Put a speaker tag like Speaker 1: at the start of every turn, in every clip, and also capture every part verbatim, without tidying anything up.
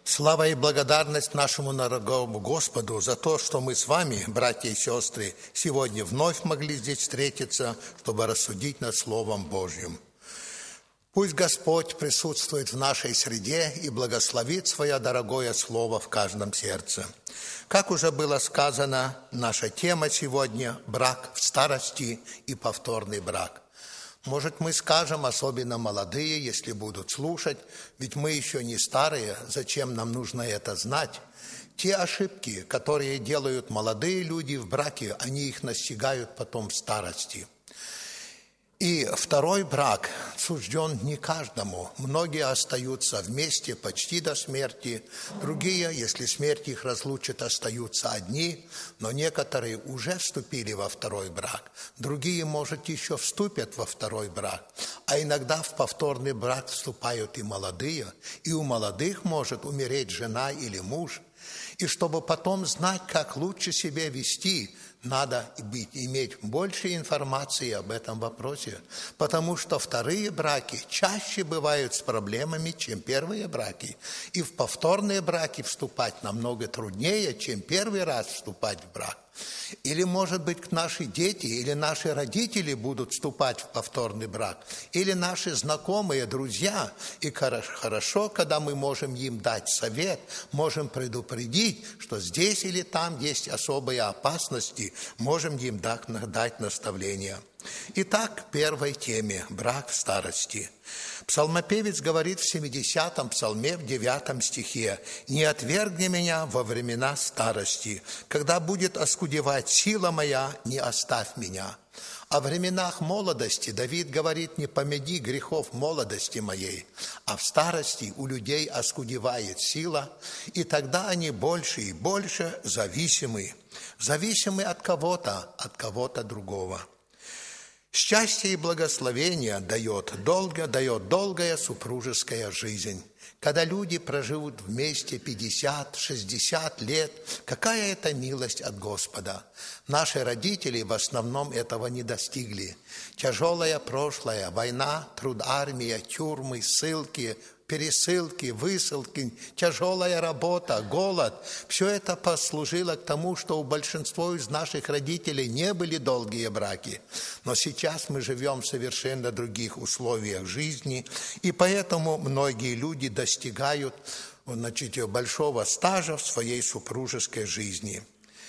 Speaker 1: Слава и благодарность нашему дорогому Господу за то, что мы с вами, братья и сестры, сегодня вновь могли здесь встретиться, чтобы рассудить над Словом Божьим. Пусть Господь присутствует в нашей среде и благословит свое дорогое Слово в каждом сердце. Как уже было сказано, наша тема сегодня – брак в старости и повторный брак. Может, мы скажем, особенно молодые, если будут слушать, ведь мы еще не старые, зачем нам нужно это знать? Те ошибки, которые делают молодые люди в браке, они их настигают потом в старости. И второй брак сужден не каждому. Многие остаются вместе почти до смерти. Другие, если смерть их разлучит, остаются одни. Но некоторые уже вступили во второй брак. Другие, может, еще вступят во второй брак. А иногда в повторный брак вступают и молодые. И у молодых может умереть жена или муж. И чтобы потом знать, как лучше себя вести, надо быть, иметь больше информации об этом вопросе, потому что вторые браки чаще бывают с проблемами, чем первые браки. И в повторные браки вступать намного труднее, чем первый раз вступать в брак. Или, может быть, наши дети или наши родители будут вступать в повторный брак, или наши знакомые, друзья. И хорошо, когда мы можем им дать совет, можем предупредить, что здесь или там есть особые опасности, можем им дать наставления. Итак, к первой теме – брак в старости. Псалмопевец говорит в семидесятом псалме, в девятом стихе: «Не отвергни меня во времена старости, когда будет оскудевать сила моя, не оставь меня». О временах молодости Давид говорит: «Не помяни грехов молодости моей», а в старости у людей оскудевает сила, и тогда они больше и больше зависимы. Зависимы от кого-то, от кого-то другого. Счастье и благословение дает, долго, дает долгая супружеская жизнь. Когда люди проживут вместе пятьдесят-шестьдесят лет, какая это милость от Господа. Наши родители в основном этого не достигли. Тяжелое прошлое, война, труд армии, тюрьмы, ссылки, пересылки, высылки, тяжелая работа, голод – все это послужило к тому, что у большинства из наших родителей не были долгие браки. Но сейчас мы живем в совершенно других условиях жизни, и поэтому многие люди достигают, значит, большого стажа в своей супружеской жизни.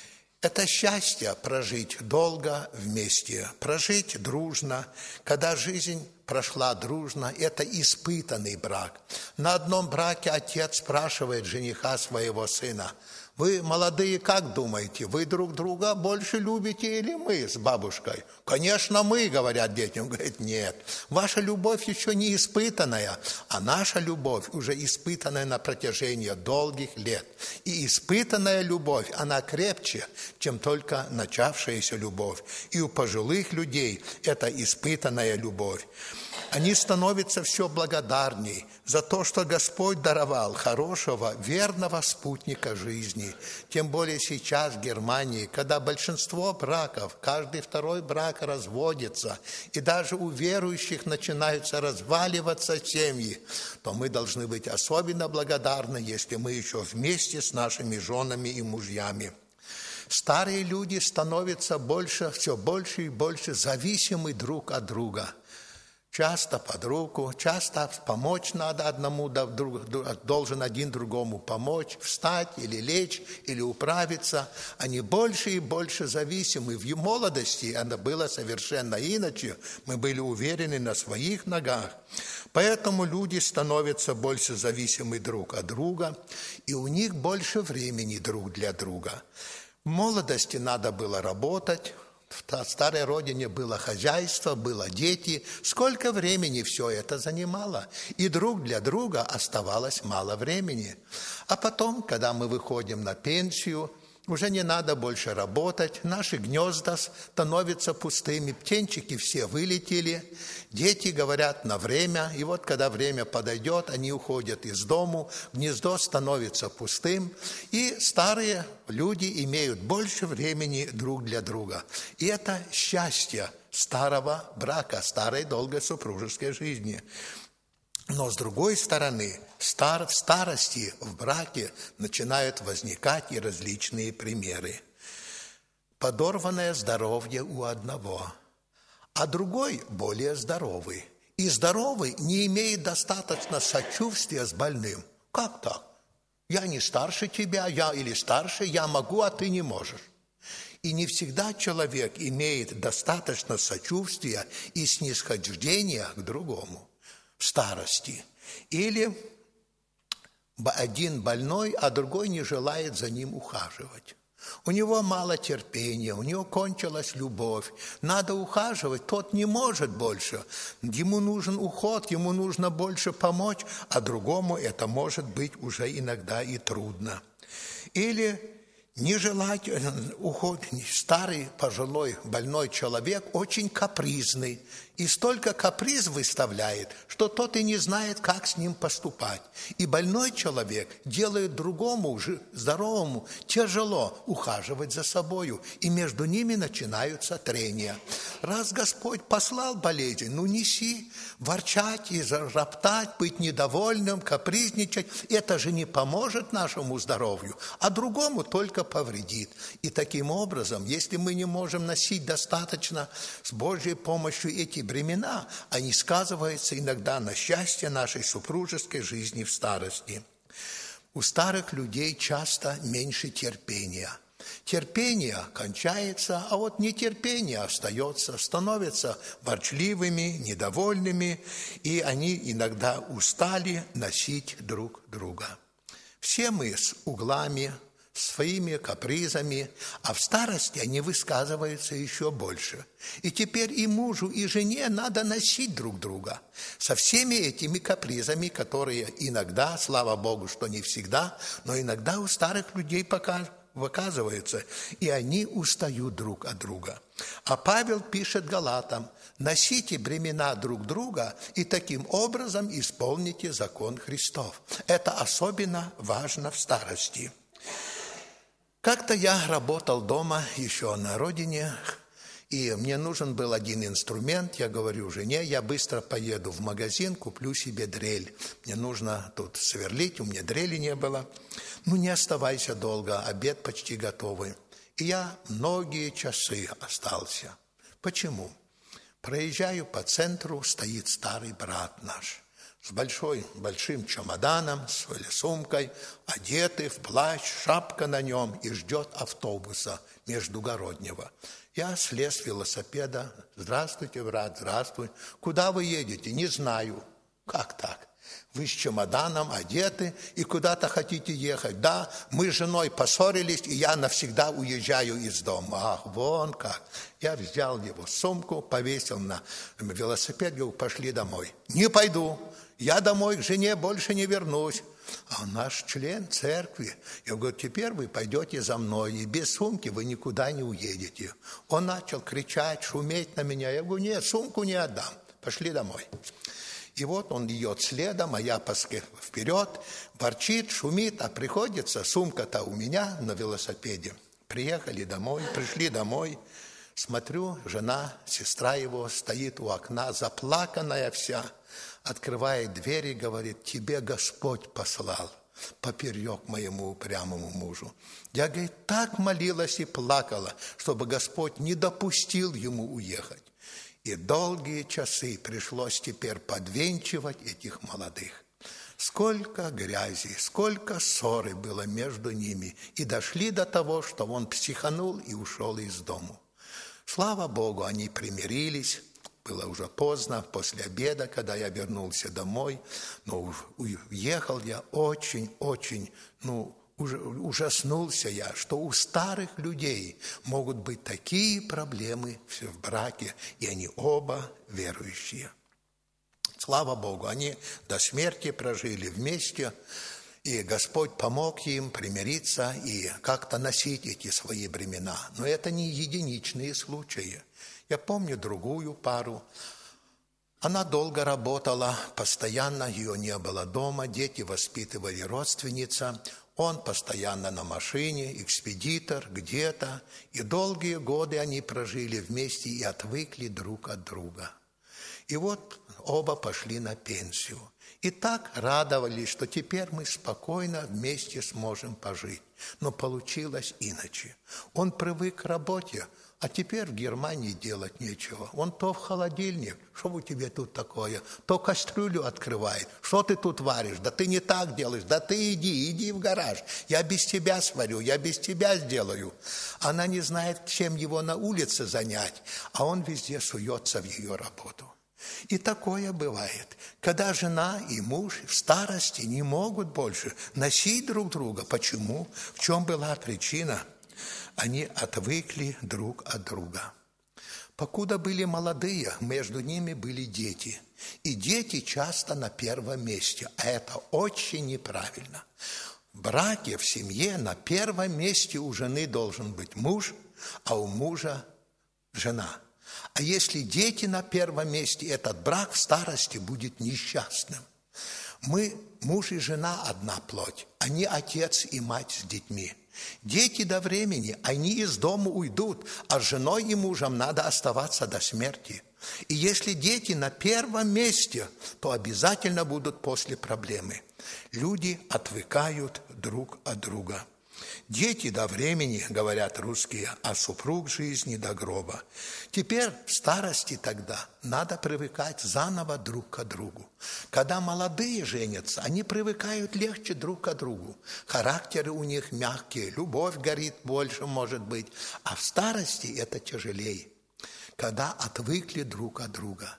Speaker 1: Это счастье прожить долго вместе, прожить дружно, когда жизнь прошла дружно, это испытанный брак. На одном браке отец спрашивает жениха своего сына: «Вы, молодые, как думаете, вы друг друга больше любите или мы с бабушкой?» «Конечно, мы», говорят дети. Он говорит: «Нет, ваша любовь еще не испытанная, а наша любовь уже испытанная на протяжении долгих лет. И испытанная любовь, она крепче, чем только начавшаяся любовь. И у пожилых людей это испытанная любовь. Они становятся все благодарней за то, что Господь даровал хорошего, верного спутника жизни. Тем более сейчас в Германии, когда большинство браков, каждый второй брак разводится, и даже у верующих начинаются разваливаться семьи, то мы должны быть особенно благодарны, если мы еще вместе с нашими женами и мужьями. Старые люди становятся больше, все больше и больше зависимы друг от друга. Часто под руку, часто помочь надо одному, должен один другому помочь, встать или лечь, или управиться. Они больше и больше зависимы. В молодости это было совершенно иначе. Мы были уверены на своих ногах. Поэтому люди становятся больше зависимы друг от друга, и у них больше времени друг для друга. В молодости надо было работать. В старой родине было хозяйство, было дети. Сколько времени все это занимало. И друг для друга оставалось мало времени. А потом, когда мы выходим на пенсию, уже не надо больше работать, наши гнезда становятся пустыми, птенчики все вылетели, дети говорят на время, и вот когда время подойдет, они уходят из дому, гнездо становится пустым, и старые люди имеют больше времени друг для друга. И это счастье старого брака, старой долгой супружеской жизни. Но с другой стороны, стар, в старости в браке начинают возникать и различные примеры. Подорванное здоровье у одного, а другой более здоровый. И здоровый не имеет достаточно сочувствия с больным. Как так? Я не старше тебя, я или старше, я могу, а ты не можешь. И не всегда человек имеет достаточно сочувствия и снисхождения к другому в старости. Или один больной, а другой не желает за ним ухаживать. У него мало терпения, у него кончилась любовь. Надо ухаживать, тот не может больше. Ему нужен уход, ему нужно больше помочь, а другому это может быть уже иногда и трудно. Или не желать уход. Старый, пожилой, больной человек очень капризный. И столько каприз выставляет, что тот и не знает, как с ним поступать. И больной человек делает другому, уже здоровому, тяжело ухаживать за собою. И между ними начинаются трения. Раз Господь послал болезнь, ну неси, ворчать и роптать, быть недовольным, капризничать. Это же не поможет нашему здоровью, а другому только повредит. И таким образом, если мы не можем носить достаточно с Божьей помощью эти бремена, они сказываются иногда на счастье нашей супружеской жизни в старости. У старых людей часто меньше терпения. Терпение кончается, а вот нетерпение остается, становятся ворчливыми, недовольными, и они иногда устали носить друг друга. Все мы с углами, своими капризами, а в старости они высказываются еще больше. И теперь и мужу, и жене надо носить друг друга со всеми этими капризами, которые иногда, слава Богу, что не всегда, но иногда у старых людей пока выказываются, и они устают друг от друга. А Павел пишет Галатам: носите бремена друг друга и таким образом исполните закон Христов. Это особенно важно в старости. Как-то я работал дома, еще на родине, и мне нужен был один инструмент. Я говорю жене: я быстро поеду в магазин, куплю себе дрель. Мне нужно тут сверлить, у меня дрели не было. Ну, не оставайся долго, обед почти готовый. И я многие часы остался. Почему? Проезжаю по центру, стоит старый брат наш. С большой, большим чемоданом, с сумкой, одетый в плащ, шапка на нем, и ждет автобуса междугороднего. Я слез с велосипеда. Здравствуйте, брат, здравствуй. Куда вы едете? Не знаю. Как так? Вы с чемоданом одеты и куда-то хотите ехать. Да, мы с женой поссорились, и я навсегда уезжаю из дома. Ах, вон как. Я взял его сумку, повесил на велосипед, говорю: пошли домой. Не пойду. Я домой к жене больше не вернусь. А он наш член церкви. Я говорю: теперь вы пойдете за мной, и без сумки вы никуда не уедете. Он начал кричать, шуметь на меня. Я говорю: нет, сумку не отдам. Пошли домой. И вот он идет следом, а я вперед, ворчит, шумит, а приходится, сумка-то у меня на велосипеде. Приехали домой, пришли домой. Смотрю, жена, сестра его стоит у окна, заплаканная вся. Открывает дверь и говорит: тебе Господь послал поперек моему упрямому мужу. Я, говорит, так молилась и плакала, чтобы Господь не допустил ему уехать. И долгие часы пришлось теперь подвенчивать этих молодых. Сколько грязи, сколько ссоры было между ними. И дошли до того, что он психанул и ушел из дому. Слава Богу, они примирились. Было уже поздно, после обеда, когда я вернулся домой. Но уехал я очень-очень, ну, ужаснулся я, что у старых людей могут быть такие проблемы в браке, и они оба верующие. Слава Богу, они до смерти прожили вместе, и Господь помог им примириться и как-то носить эти свои бремена. Но это не единичные случаи. Я помню другую пару. Она долго работала, постоянно ее не было дома, дети воспитывали родственница. Он постоянно на машине, экспедитор где-то. И долгие годы они прожили вместе и отвыкли друг от друга. И вот оба пошли на пенсию. И так радовались, что теперь мы спокойно вместе сможем пожить. Но получилось иначе. Он привык к работе, а теперь в Германии делать нечего. Он то в холодильник, что у тебя тут такое, то кастрюлю открывает. Что ты тут варишь? Да ты не так делаешь, да ты иди, иди в гараж. Я без тебя сварю, я без тебя сделаю. Она не знает, чем его на улице занять, а он везде суется в ее работу. И такое бывает, когда жена и муж в старости не могут больше носить друг друга. Почему? В чем была причина? Они отвыкли друг от друга. Покуда были молодые, между ними были дети. И дети часто на первом месте, а это очень неправильно. В браке, в семье на первом месте у жены должен быть муж, а у мужа жена. А если дети на первом месте, этот брак в старости будет несчастным. Мы, муж и жена, одна плоть, они отец и мать с детьми. Дети до времени, они из дома уйдут, а с женой и мужем надо оставаться до смерти. И если дети на первом месте, то обязательно будут после проблемы. Люди отвыкают друг от друга. Дети до времени, говорят русские, а супруг жизни до гроба. Теперь в старости тогда надо привыкать заново друг к другу. Когда молодые женятся, они привыкают легче друг к другу. Характеры у них мягкие, любовь горит больше, может быть. А в старости это тяжелее, когда отвыкли друг от друга.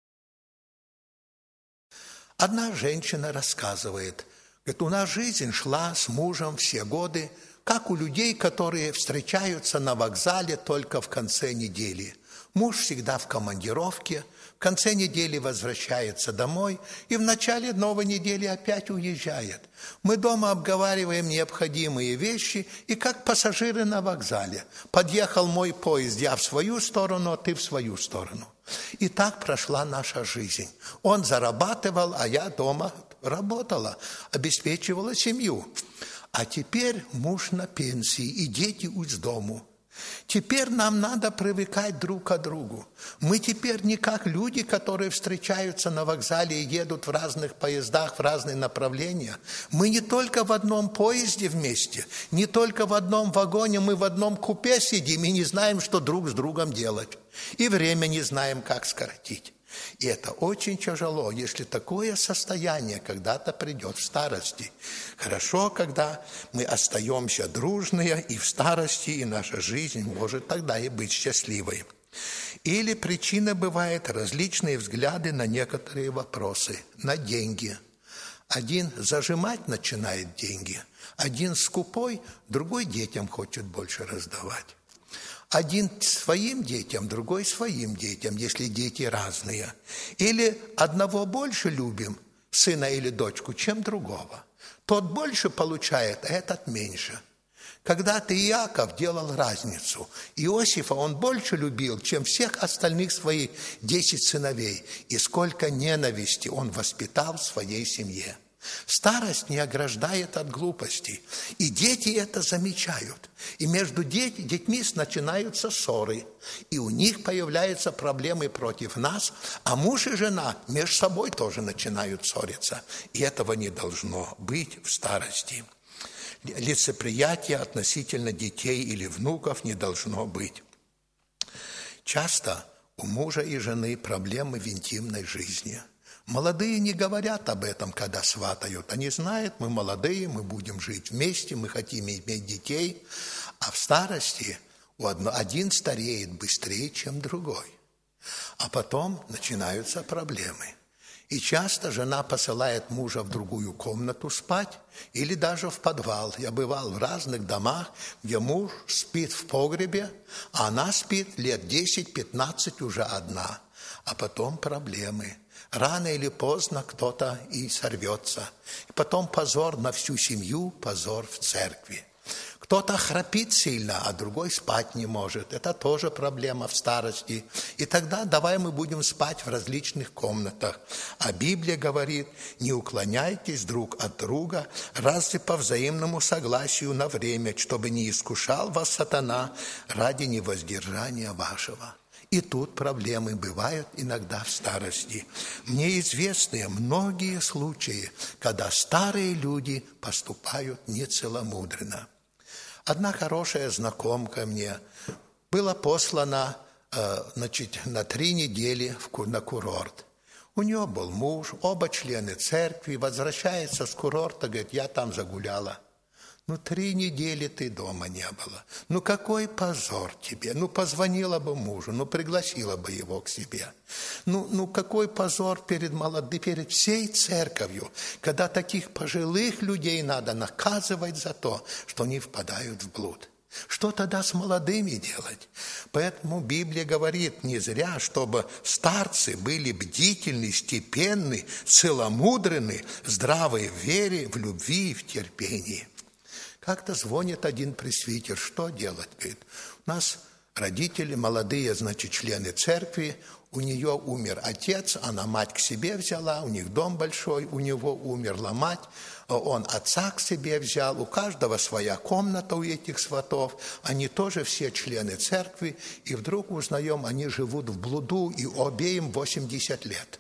Speaker 1: Одна женщина рассказывает, говорит, у нас жизнь шла с мужем все годы, как у людей, которые встречаются на вокзале только в конце недели. Муж всегда в командировке, в конце недели возвращается домой и в начале новой недели опять уезжает. Мы дома обговариваем необходимые вещи и как пассажиры на вокзале. Подъехал мой поезд, я в свою сторону, а ты в свою сторону. И так прошла наша жизнь. Он зарабатывал, а я дома работала, обеспечивала семью. А теперь муж на пенсии и дети из дому. Теперь нам надо привыкать друг к другу. Мы теперь не как люди, которые встречаются на вокзале и едут в разных поездах, в разные направления. Мы не только в одном поезде вместе, не только в одном вагоне, мы в одном купе сидим и не знаем, что друг с другом делать. И время не знаем, как скоротить. И это очень тяжело, если такое состояние когда-то придет в старости. Хорошо, когда мы остаемся дружные и в старости, и наша жизнь может тогда и быть счастливой. Или причина бывает различные взгляды на некоторые вопросы, на деньги. Один зажимать начинает деньги, один скупой, другой детям хочет больше раздавать. Один своим детям, другой своим детям, если дети разные. Или одного больше любим, сына или дочку, чем другого. Тот больше получает, а этот меньше. Когда-то Иаков делал разницу. Иосифа он больше любил, чем всех остальных своих десять сыновей. И сколько ненависти он воспитал в своей семье. Старость не ограждает от глупостей. И дети это замечают. И между деть, детьми начинаются ссоры. И у них появляются проблемы против нас. А муж и жена между собой тоже начинают ссориться. И этого не должно быть в старости. Лицеприятия относительно детей или внуков не должно быть. Часто у мужа и жены проблемы в интимной жизни. Молодые не говорят об этом, когда сватают. Они знают, мы молодые, мы будем жить вместе, мы хотим иметь детей. А в старости один стареет быстрее, чем другой. А потом начинаются проблемы. И часто жена посылает мужа в другую комнату спать или даже в подвал. Я бывал в разных домах, где муж спит в погребе, а она спит лет десять-пятнадцать уже одна. А потом проблемы. Рано или поздно кто-то и сорвется. И потом позор на всю семью, позор в церкви. Кто-то храпит сильно, а другой спать не может. Это тоже проблема в старости. И тогда давай мы будем спать в различных комнатах. А Библия говорит, не уклоняйтесь друг от друга, разве по взаимному согласию на время, чтобы не искушал вас сатана ради невоздержания вашего. И тут проблемы бывают иногда в старости. Мне известны многие случаи, когда старые люди поступают нецеломудренно. Одна хорошая знакомка мне была послана значит, на три недели на курорт. У нее был муж, оба члены церкви, возвращается с курорта, говорит, я там загуляла. Ну, три недели ты дома не было. Ну, какой позор тебе. Ну, позвонила бы мужу, ну, пригласила бы его к себе. Ну, ну какой позор перед молодыми, перед всей церковью, когда таких пожилых людей надо наказывать за то, что они впадают в блуд. Что тогда с молодыми делать? Поэтому Библия говорит не зря, чтобы старцы были бдительны, степенны, целомудренны, здравы в вере, в любви и в терпении. Как-то звонит один пресвитер, что делать? Говорит, у нас родители молодые, значит, члены церкви, у нее умер отец, она мать к себе взяла, у них дом большой, у него умерла мать, он отца к себе взял, у каждого своя комната у этих сватов, они тоже все члены церкви, и вдруг узнаем, они живут в блуду, и обеим восемьдесят лет.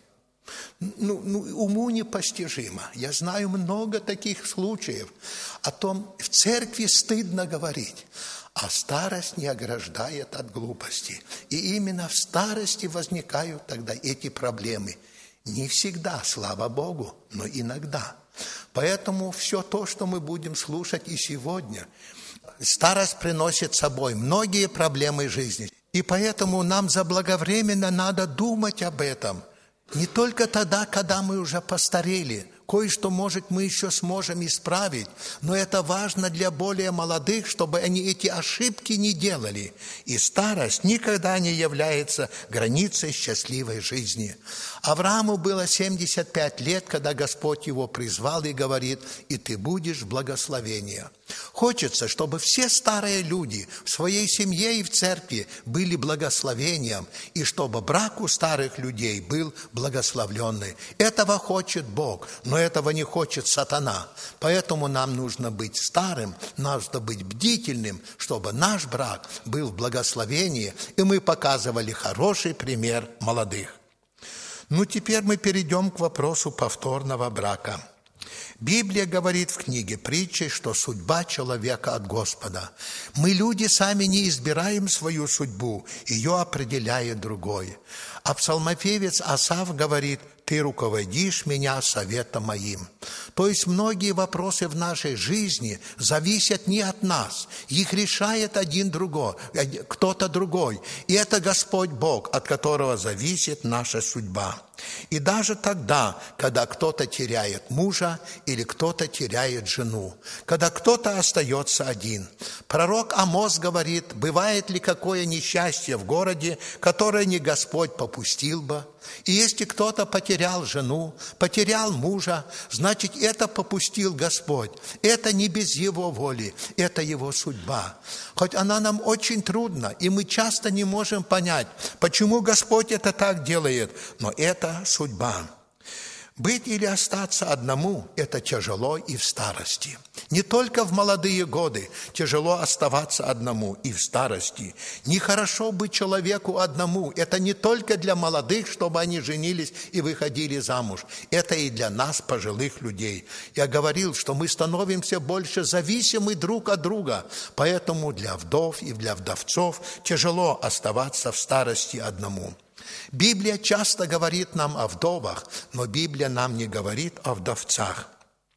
Speaker 1: Ну, ну, уму непостижимо. Я знаю много таких случаев. О том в церкви стыдно говорить, а старость не ограждает от глупости. И именно в старости возникают тогда эти проблемы. Не всегда, слава Богу, но иногда. Поэтому все то, что мы будем слушать и сегодня, старость приносит с собой многие проблемы жизни. И поэтому нам заблаговременно надо думать об этом. Не только тогда, когда мы уже постарели, кое-что, может, мы еще сможем исправить, но это важно для более молодых, чтобы они эти ошибки не делали. И старость никогда не является границей счастливой жизни. Аврааму было семьдесят пять лет, когда Господь его призвал и говорит, и ты будешь в благословении. Хочется, чтобы все старые люди в своей семье и в церкви были благословением, и чтобы брак у старых людей был благословленный. Этого хочет Бог, но этого не хочет сатана. Поэтому нам нужно быть старым, нужно быть бдительным, чтобы наш брак был в благословении, и мы показывали хороший пример молодых. Ну, теперь мы перейдем к вопросу повторного брака. Библия говорит в книге притчи, что судьба человека от Господа. Мы, люди, сами не избираем свою судьбу, ее определяет другой. А псалмопевец Асаф говорит, ты руководишь меня советом моим. То есть многие вопросы в нашей жизни зависят не от нас. Их решает один другой, кто-то другой. И это Господь Бог, от которого зависит наша судьба. И даже тогда, когда кто-то теряет мужа или кто-то теряет жену, когда кто-то остается один. Пророк Амос говорит, бывает ли какое несчастье в городе, которое не Господь попустил бы? И если кто-то потерял жену, потерял мужа, значит, это попустил Господь. Это не без Его воли, это Его судьба. Хоть она нам очень трудна, и мы часто не можем понять, почему Господь это так делает, но это судьба. Быть или остаться одному – это тяжело и в старости. Не только в молодые годы тяжело оставаться одному и в старости. Нехорошо быть человеку одному. Это не только для молодых, чтобы они женились и выходили замуж. Это и для нас, пожилых людей. Я говорил, что мы становимся больше зависимы друг от друга. Поэтому для вдов и для вдовцов тяжело оставаться в старости одному. Библия часто говорит нам о вдовах, но Библия нам не говорит о вдовцах.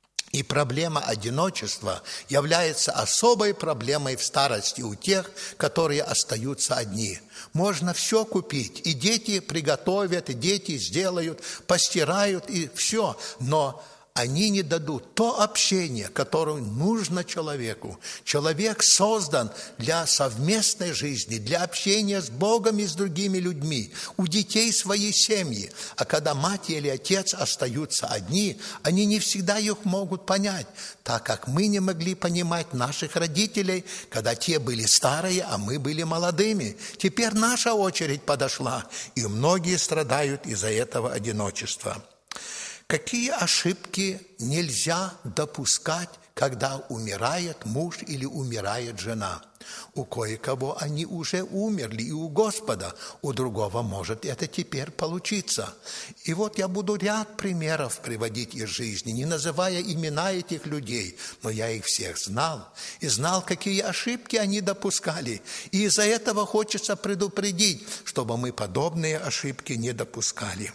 Speaker 1: И проблема одиночества является особой проблемой в старости у тех, которые остаются одни. Можно все купить, и дети приготовят, и дети сделают, постирают, и все, но они не дадут то общение, которое нужно человеку. Человек создан для совместной жизни, для общения с Богом и с другими людьми. У детей свои семьи. А когда мать или отец остаются одни, они не всегда их могут понять, так как мы не могли понимать наших родителей, когда те были старые, а мы были молодыми. Теперь наша очередь подошла, и многие страдают из-за этого одиночества. Какие ошибки нельзя допускать, когда умирает муж или умирает жена. У кое-кого они уже умерли и у Господа, у другого может это теперь получиться. И вот я буду ряд примеров приводить из жизни, не называя имена этих людей, но я их всех знал и знал, какие ошибки они допускали. И из-за этого хочется предупредить, чтобы мы подобные ошибки не допускали.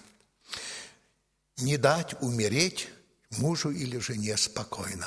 Speaker 1: Не дать умереть мужу или жене спокойно.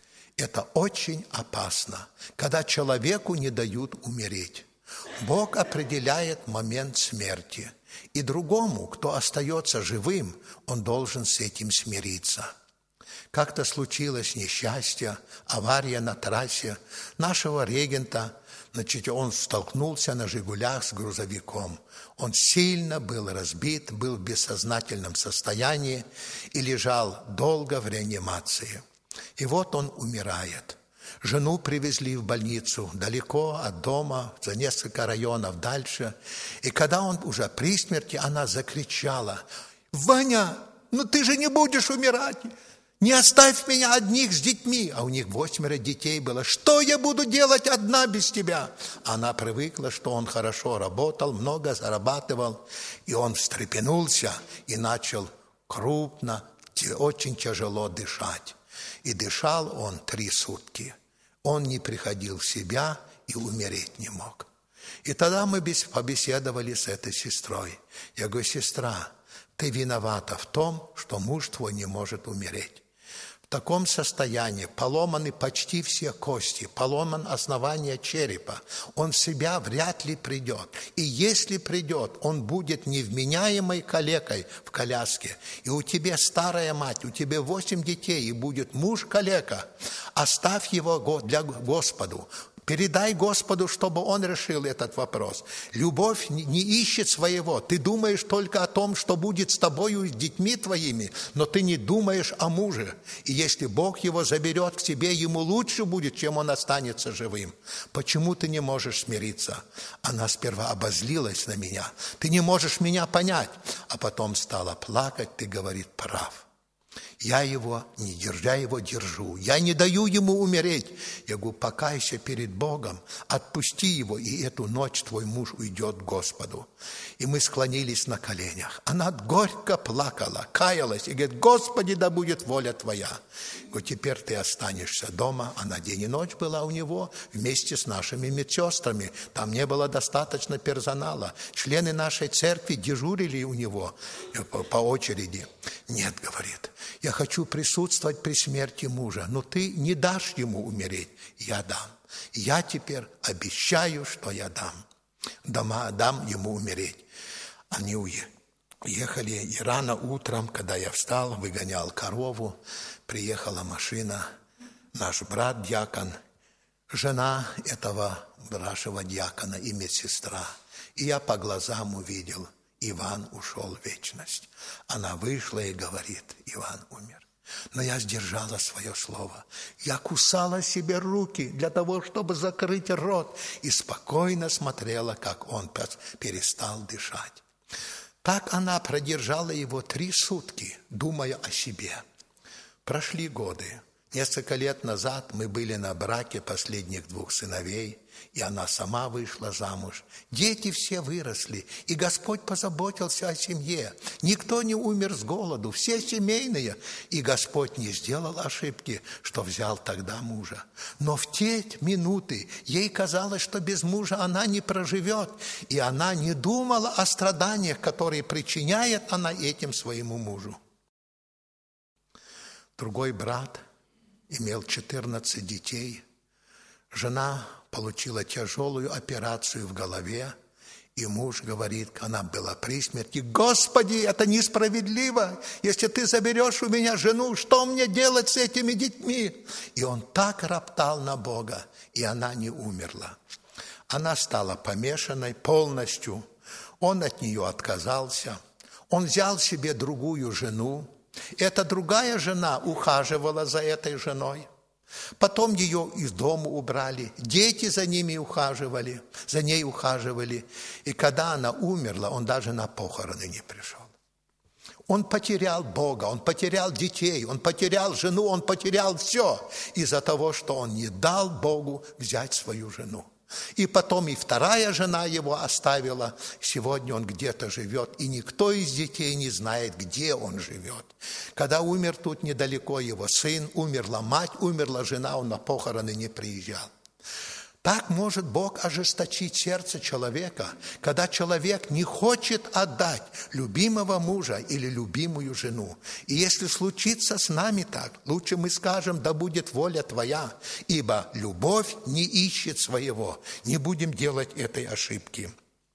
Speaker 1: Это очень опасно, когда человеку не дают умереть. Бог определяет момент смерти, и другому, кто остается живым, он должен с этим смириться. Как-то случилось несчастье, авария на трассе нашего регента. Значит, он столкнулся на «Жигулях» с грузовиком. Он сильно был разбит, был в бессознательном состоянии и лежал долго в реанимации. И вот он умирает. Жену привезли в больницу далеко от дома, за несколько районов дальше. И когда он уже при смерти, она закричала: «Ваня, ну ты же не будешь умирать! Не оставь меня одних с детьми!» А у них восьмеро детей было. «Что я буду делать одна без тебя?» Она привыкла, что он хорошо работал, много зарабатывал. И он встрепенулся и начал крупно, очень тяжело дышать. И дышал он три сутки. Он не приходил в себя и умереть не мог. И тогда мы побеседовали с этой сестрой. Я говорю: «Сестра, ты виновата в том, что муж твой не может умереть. В таком состоянии поломаны почти все кости, поломан основание черепа. Он в себя вряд ли придет. И если придет, он будет невменяемой калекой в коляске. И у тебя старая мать, у тебя восемь детей, и будет муж калека. Оставь его для Господу. Передай Господу, чтобы Он решил этот вопрос. Любовь не ищет своего. Ты думаешь только о том, что будет с тобою и с детьми твоими, но ты не думаешь о муже. И если Бог его заберет к себе, ему лучше будет, чем он останется живым. Почему ты не можешь смириться?» Она сперва обозлилась на меня. «Ты не можешь меня понять». А потом стала плакать. Ты, говорит, прав. Я его, не держа его, держу. Я не даю ему умереть. Я говорю: покайся перед Богом, отпусти его, и эту ночь твой муж уйдет к Господу. И мы склонились на коленях. Она горько плакала, каялась и говорит: Господи, да будет воля твоя. Я говорю: теперь ты останешься дома. Она день и ночь была у него вместе с нашими медсестрами. Там не было достаточно персонала. Члены нашей церкви дежурили у него по, по очереди. Нет, говорит, я хочу присутствовать при смерти мужа, но ты не дашь ему умереть. Я дам. Я теперь обещаю, что я дам. Дома, дам ему умереть. Они уехали, и рано утром, когда я встал, выгонял корову, приехала машина, наш брат дьякон, жена этого нашего дьякона и медсестра. И я по глазам увидел: Иван ушел в вечность. Она вышла и говорит: Иван умер. Но я сдержала свое слово. Я кусала себе руки для того, чтобы закрыть рот, и спокойно смотрела, как он перестал дышать. Так она продержала его три сутки, думая о себе. Прошли годы. Несколько лет назад мы были на браке последних двух сыновей, и она сама вышла замуж. Дети все выросли, и Господь позаботился о семье. Никто не умер с голоду, все семейные. И Господь не сделал ошибки, что взял тогда мужа. Но в те минуты ей казалось, что без мужа она не проживет, и она не думала о страданиях, которые причиняет она этим своему мужу. Другой брат имел четырнадцать детей. Жена получила тяжелую операцию в голове, и муж говорит, она была при смерти: «Господи, это несправедливо! Если ты заберешь у меня жену, что мне делать с этими детьми?» И он так роптал на Бога, и она не умерла. Она стала помешанной полностью. Он от нее отказался. Он взял себе другую жену. Эта другая жена ухаживала за этой женой. Потом ее из дома убрали. Дети за ними ухаживали, за ней ухаживали. И когда она умерла, он даже на похороны не пришел. Он потерял Бога, он потерял детей, он потерял жену, он потерял все из-за того, что он не дал Богу взять свою жену. И потом и вторая жена его оставила. Сегодня он где-то живет, и никто из детей не знает, где он живет. Когда умер тут недалеко его сын, умерла мать, умерла жена, он на похороны не приезжал. Так может Бог ожесточить сердце человека, когда человек не хочет отдать любимого мужа или любимую жену. И если случится с нами так, лучше мы скажем: да будет воля Твоя, ибо любовь не ищет своего. Не будем делать этой ошибки.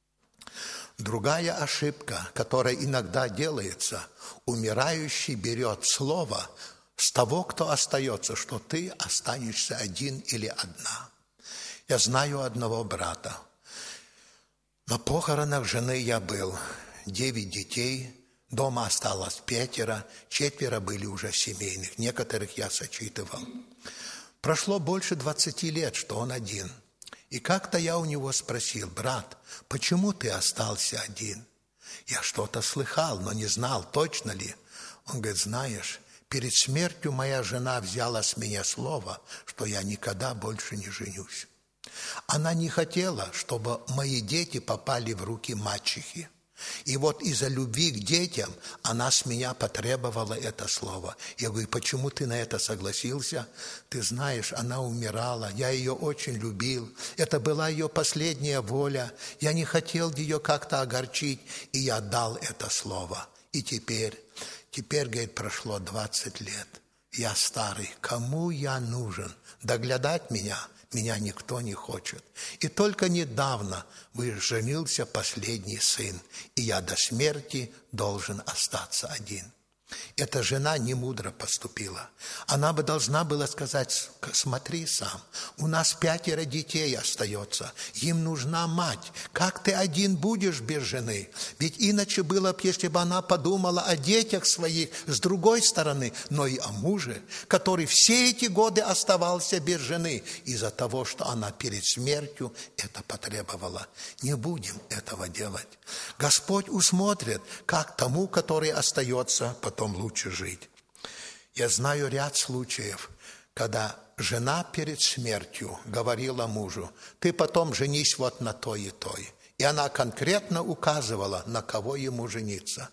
Speaker 1: Другая ошибка, которая иногда делается: умирающий берет слово с того, кто остается, что ты останешься один или одна. Я знаю одного брата. На похоронах жены я был. Девять детей. Дома осталось пятеро. Четверо были уже семейных. Некоторых я сочетывал. Прошло больше двадцати лет, что он один. И как-то я у него спросил: брат, почему ты остался один? Я что-то слыхал, но не знал, точно ли. Он говорит: знаешь, перед смертью моя жена взяла с меня слово, что я никогда больше не женюсь. Она не хотела, чтобы мои дети попали в руки мачехи. И вот из-за любви к детям она с меня потребовала это слово. Я говорю: почему ты на это согласился? Ты знаешь, она умирала, я ее очень любил. Это была ее последняя воля. Я не хотел ее как-то огорчить, и я дал это слово. И теперь, теперь, говорит, прошло двадцать лет. Я старый, кому я нужен? Доглядать меня? Меня никто не хочет. И только недавно женился последний сын, и я до смерти должен остаться один. Эта жена не мудро поступила. Она бы должна была сказать: смотри сам, у нас пятеро детей остается, им нужна мать. Как ты один будешь без жены? Ведь иначе было бы, если бы она подумала о детях своих с другой стороны, но и о муже, который все эти годы оставался без жены из-за того, что она перед смертью это потребовала. Не будем этого делать. Господь усмотрит, как тому, который остается, потом лучше жить. Я знаю ряд случаев, когда жена перед смертью говорила мужу: ты потом женись вот на той и той. И она конкретно указывала, на кого ему жениться.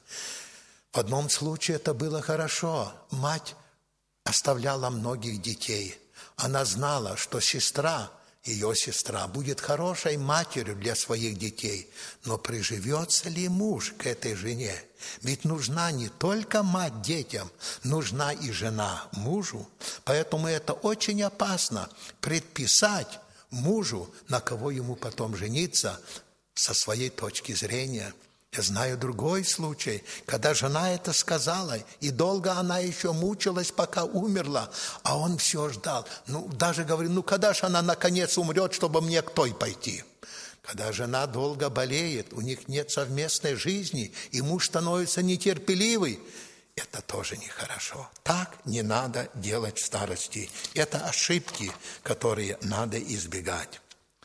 Speaker 1: В одном случае это было хорошо. Мать оставляла многих детей. Она знала, что сестра, ее сестра, будет хорошей матерью для своих детей. Но приживется ли муж к этой жене? Ведь нужна не только мать детям, нужна и жена мужу. Поэтому это очень опасно предписать мужу, на кого ему потом жениться, со своей точки зрения. Я знаю другой случай, когда жена это сказала, и долго она еще мучилась, пока умерла, а он все ждал. Ну, даже говорил: ну, когда же она наконец умрет, чтобы мне к той пойти? Когда жена долго болеет, у них нет совместной жизни, и муж становится нетерпеливый, это тоже нехорошо. Так не надо делать в старости. Это ошибки, которые надо избегать.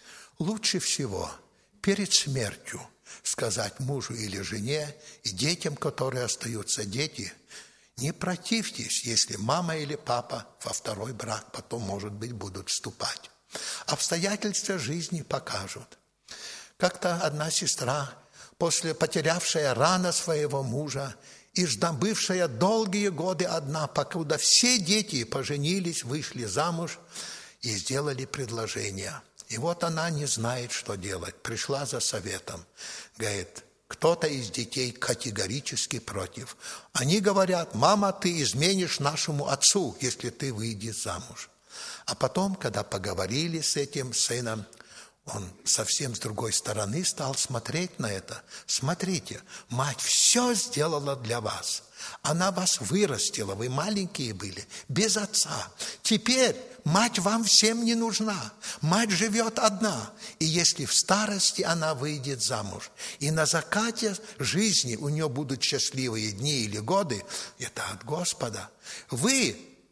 Speaker 1: Лучше всего перед смертью сказать мужу или жене и детям, которые остаются дети: не противьтесь, если мама или папа во второй брак потом, может быть, будут вступать. Обстоятельства жизни покажут. Как-то одна сестра, после потерявшая рано своего мужа и бывшая долгие годы одна, покуда все дети поженились, вышли замуж и сделали предложение. И вот она не знает, что делать. Пришла за советом. Говорит: кто-то из детей категорически против. Они говорят: мама, ты изменишь нашему отцу, если ты выйдешь замуж. А потом, когда поговорили с этим сыном, он совсем с другой стороны стал смотреть на это. Смотрите, мать все сделала для вас. Она вас вырастила, вы маленькие были, без отца. Теперь мать вам всем не нужна. Мать живет одна. И если в старости она выйдет замуж, и на закате жизни у нее будут счастливые дни или годы, это от Господа. Вы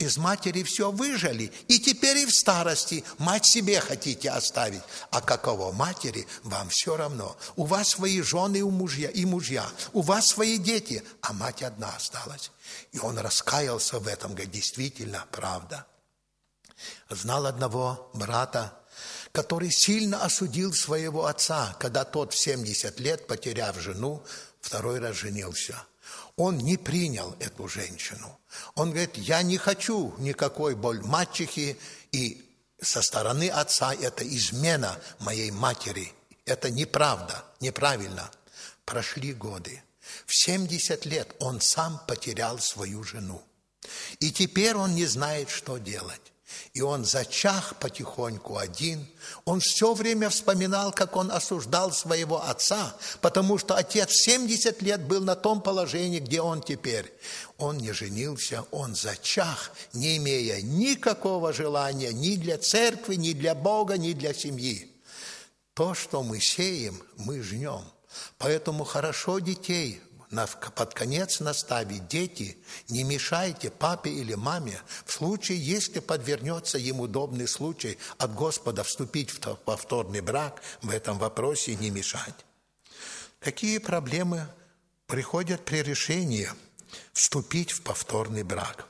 Speaker 1: из матери все выжали, и теперь и в старости мать себе хотите оставить. А каково матери, вам все равно. У вас свои жены и мужья, и мужья, у вас свои дети, а мать одна осталась. И он раскаялся в этом, говорит, действительно, правда. Знал одного брата, который сильно осудил своего отца, когда тот в семьдесят лет, потеряв жену, второй раз женился. Он не принял эту женщину. Он говорит, я не хочу никакой боль мачехи, и со стороны отца это измена моей матери. Это неправда, неправильно. Прошли годы. В семьдесят лет он сам потерял свою жену. И теперь он не знает, что делать. И он зачах потихоньку один. Он все время вспоминал, как он осуждал своего отца, потому что отец в семьдесят лет был на том положении, где он теперь. Он не женился, он зачах, не имея никакого желания ни для церкви, ни для Бога, ни для семьи. То, что мы сеем, мы жнем. Поэтому хорошо детей под конец наставить: дети, не мешайте папе или маме в случае, если подвернется им удобный случай от Господа вступить в повторный брак, в этом вопросе не мешать. Какие проблемы приходят при решении вступить в повторный брак?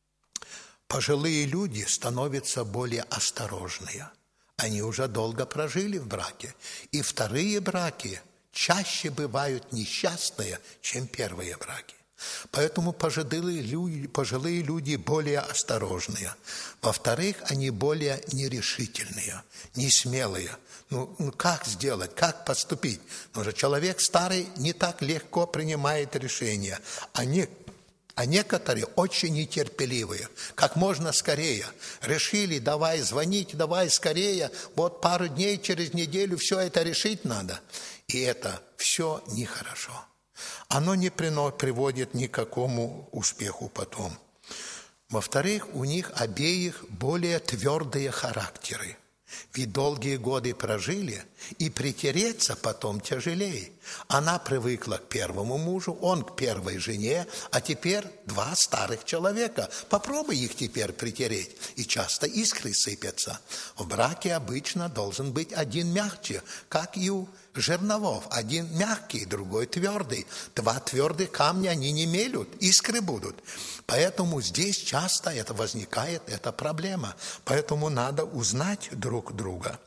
Speaker 1: Пожилые люди становятся более осторожные. Они уже долго прожили в браке. И вторые браки чаще бывают несчастные, чем первые браки. Поэтому пожилые люди, пожилые люди более осторожные. Во-вторых, они более нерешительные, несмелые. Ну, ну как сделать, как поступить? Потому что человек старый не так легко принимает решения. Они А некоторые очень нетерпеливые, как можно скорее. Решили, давай звонить, давай скорее, вот пару дней, через неделю все это решить надо. И это все нехорошо. Оно не приводит ни к какому успеху потом. Во-вторых, у них обеих более твердые характеры. Ведь долгие годы прожили, и притереться потом тяжелее. Она привыкла к первому мужу, он к первой жене, а теперь два старых человека. Попробуй их теперь притереть, и часто искры сыпятся. В браке обычно должен быть один мягче, как и у жерновов. Один мягкий, другой твердый. Два твердых камня они не мелют, искры будут. Поэтому здесь часто это возникает, эта проблема. Поэтому надо узнать друг друга.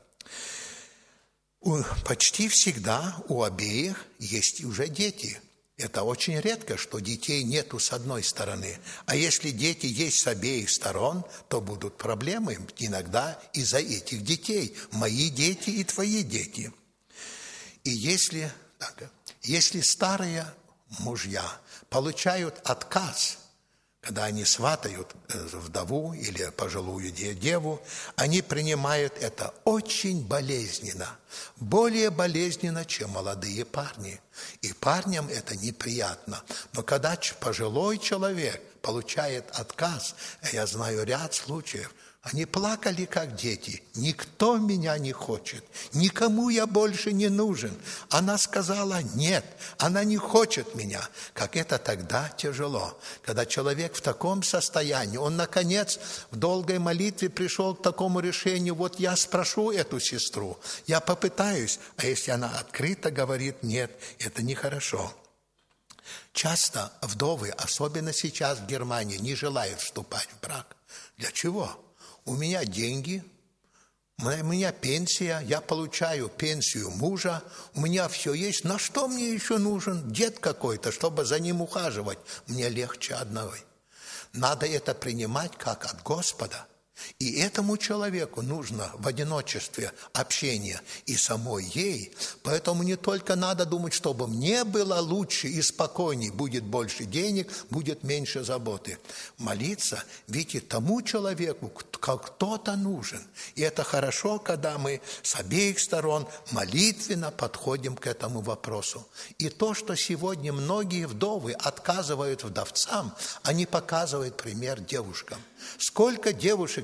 Speaker 1: Почти всегда у обеих есть уже дети. Это очень редко, что детей нету с одной стороны. А если дети есть с обеих сторон, то будут проблемы иногда из-за этих детей. Мои дети и твои дети. И если, так, если старые мужья получают отказ, когда они сватают вдову или пожилую деву, они принимают это очень болезненно, более болезненно, чем молодые парни. И парням это неприятно. Но когда пожилой человек получает отказ, я знаю ряд случаев, они плакали, как дети. Никто меня не хочет, никому я больше не нужен. Она сказала нет, она не хочет меня. Как это тогда тяжело, когда человек в таком состоянии, он, наконец, в долгой молитве пришел к такому решению: вот я спрошу эту сестру, я попытаюсь, а если она открыто говорит нет, это нехорошо. Часто вдовы, особенно сейчас в Германии, не желают вступать в брак. Для чего? У меня деньги, у меня пенсия, я получаю пенсию мужа, у меня все есть. На что мне еще нужен дед какой-то, чтобы за ним ухаживать? Мне легче одной. Надо это принимать как от Господа. И этому человеку нужно в одиночестве общение и самой ей. Поэтому не только надо думать, чтобы мне было лучше и спокойней, будет больше денег, будет меньше заботы. Молиться, видите, тому человеку, как кто-то нужен. И это хорошо, когда мы с обеих сторон молитвенно подходим к этому вопросу. И то, что сегодня многие вдовы отказывают вдовцам, они показывают пример девушкам. Сколько девушек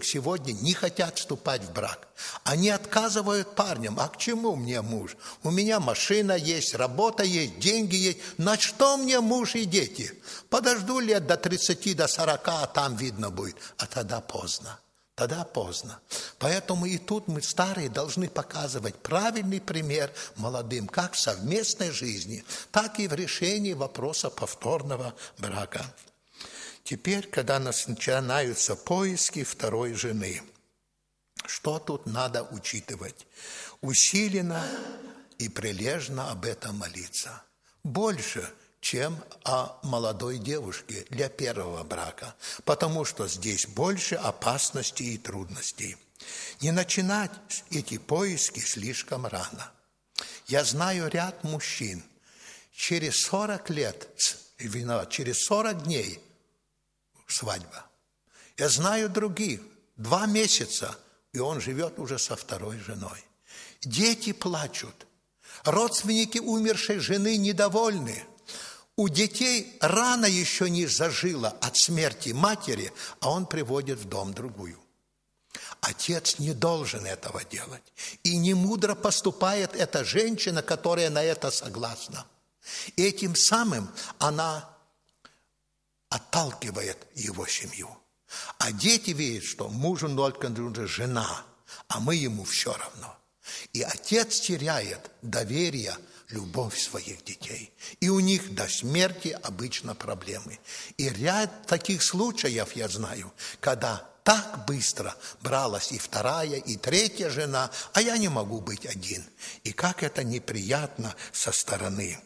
Speaker 1: сегодня не хотят вступать в брак. Они отказывают парням. А к чему мне муж? У меня машина есть, работа есть, деньги есть. На что мне муж и дети? Подожду лет до тридцати, до сорока, а там видно будет. А тогда поздно. Тогда поздно. Поэтому и тут мы, старые, должны показывать правильный пример молодым, как в совместной жизни, так и в решении вопроса повторного брака. Теперь, когда начинаются поиски второй жены, что тут надо учитывать? Усиленно и прилежно об этом молиться. Больше, чем о молодой девушке для первого брака, потому что здесь больше опасностей и трудностей. Не начинать эти поиски слишком рано. Я знаю ряд мужчин, через сорок лет, через сорок дней свадьба. Я знаю других, два месяца, и он живет уже со второй женой. Дети плачут, родственники умершей жены недовольны. У детей рана еще не зажила от смерти матери, а он приводит в дом другую. Отец не должен этого делать. И не мудро поступает эта женщина, которая на это согласна. И этим самым она отталкивает его семью. А дети видят, что мужу только нужна жена, а мы ему все равно. И отец теряет доверие, любовь своих детей. И у них до смерти обычно проблемы. И ряд таких случаев я знаю, когда так быстро бралась и вторая, и третья жена, а я не могу быть один. И как это неприятно со стороны.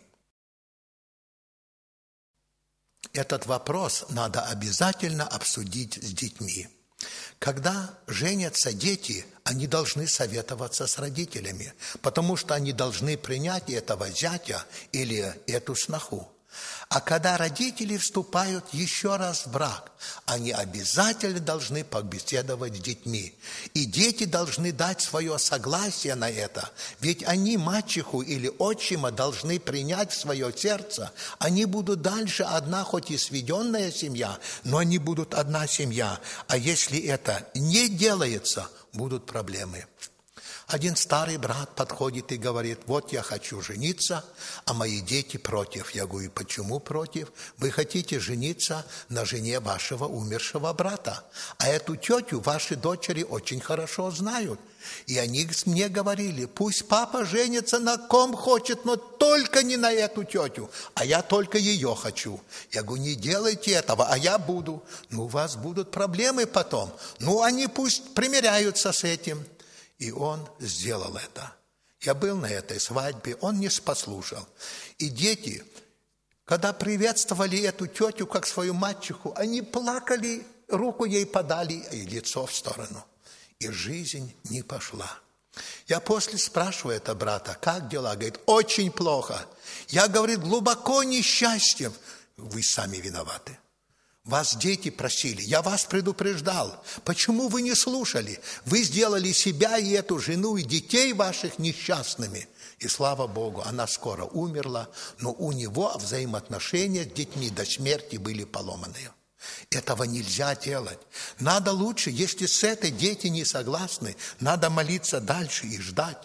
Speaker 1: Этот вопрос надо обязательно обсудить с детьми. Когда женятся дети, они должны советоваться с родителями, потому что они должны принять этого зятя или эту сноху. А когда родители вступают еще раз в брак, они обязательно должны побеседовать с детьми. И дети должны дать свое согласие на это. Ведь они мачеху или отчима должны принять в свое сердце. Они будут дальше одна, хоть и сведенная семья, но они будут одна семья. А если это не делается, будут проблемы. Один старый брат подходит и говорит: вот я хочу жениться, а мои дети против. Я говорю: почему против? Вы хотите жениться на жене вашего умершего брата. А эту тетю ваши дочери очень хорошо знают. И они мне говорили: пусть папа женится на ком хочет, но только не на эту тетю. А я только ее хочу. Я говорю: не делайте этого, а я буду. Ну, у вас будут проблемы потом. Ну, они пусть примиряются с этим. И он сделал это. Я был на этой свадьбе, он не послушал. И дети, когда приветствовали эту тетю как свою мачеху, они плакали, руку ей подали и лицо в сторону. И жизнь не пошла. Я после спрашиваю это брата: как дела? Говорит: очень плохо. Я, говорит, глубоко несчастен. Вы сами виноваты. Вас дети просили, я вас предупреждал. Почему вы не слушали? Вы сделали себя и эту жену, и детей ваших несчастными. И слава Богу, она скоро умерла, но у него взаимоотношения с детьми до смерти были поломанные. Этого нельзя делать. Надо лучше, если с этой дети не согласны, надо молиться дальше и ждать.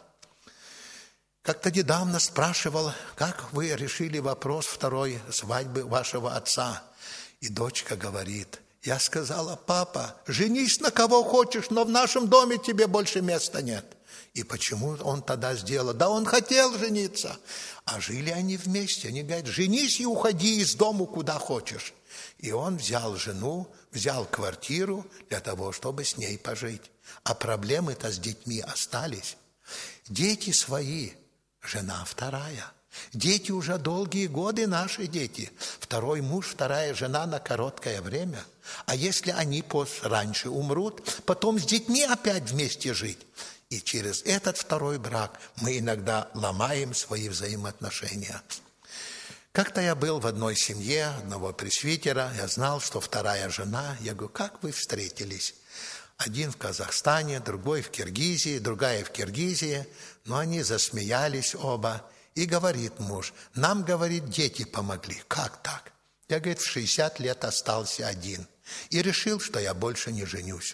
Speaker 1: Как-то недавно спрашивал: как вы решили вопрос второй свадьбы вашего отца? И дочка говорит: я сказала: папа, женись на кого хочешь, но в нашем доме тебе больше места нет. И почему он тогда сделал? Да он хотел жениться. А жили они вместе. Они говорят: женись и уходи из дома куда хочешь. И он взял жену, взял квартиру для того, чтобы с ней пожить. А проблемы-то с детьми остались. Дети свои, жена вторая. Дети уже долгие годы наши дети. Второй муж, вторая жена на короткое время. А если они раньше умрут, потом с детьми опять вместе жить. И через этот второй брак мы иногда ломаем свои взаимоотношения. Как-то я был в одной семье, одного пресвитера. Я знал, что вторая жена. Я говорю: как вы встретились? Один в Казахстане, другой в Киргизии, другая в Киргизии. Но они засмеялись оба. И говорит муж: нам, говорит, дети помогли. Как так? Я, говорит, в шестьдесят лет остался один. И решил, что я больше не женюсь.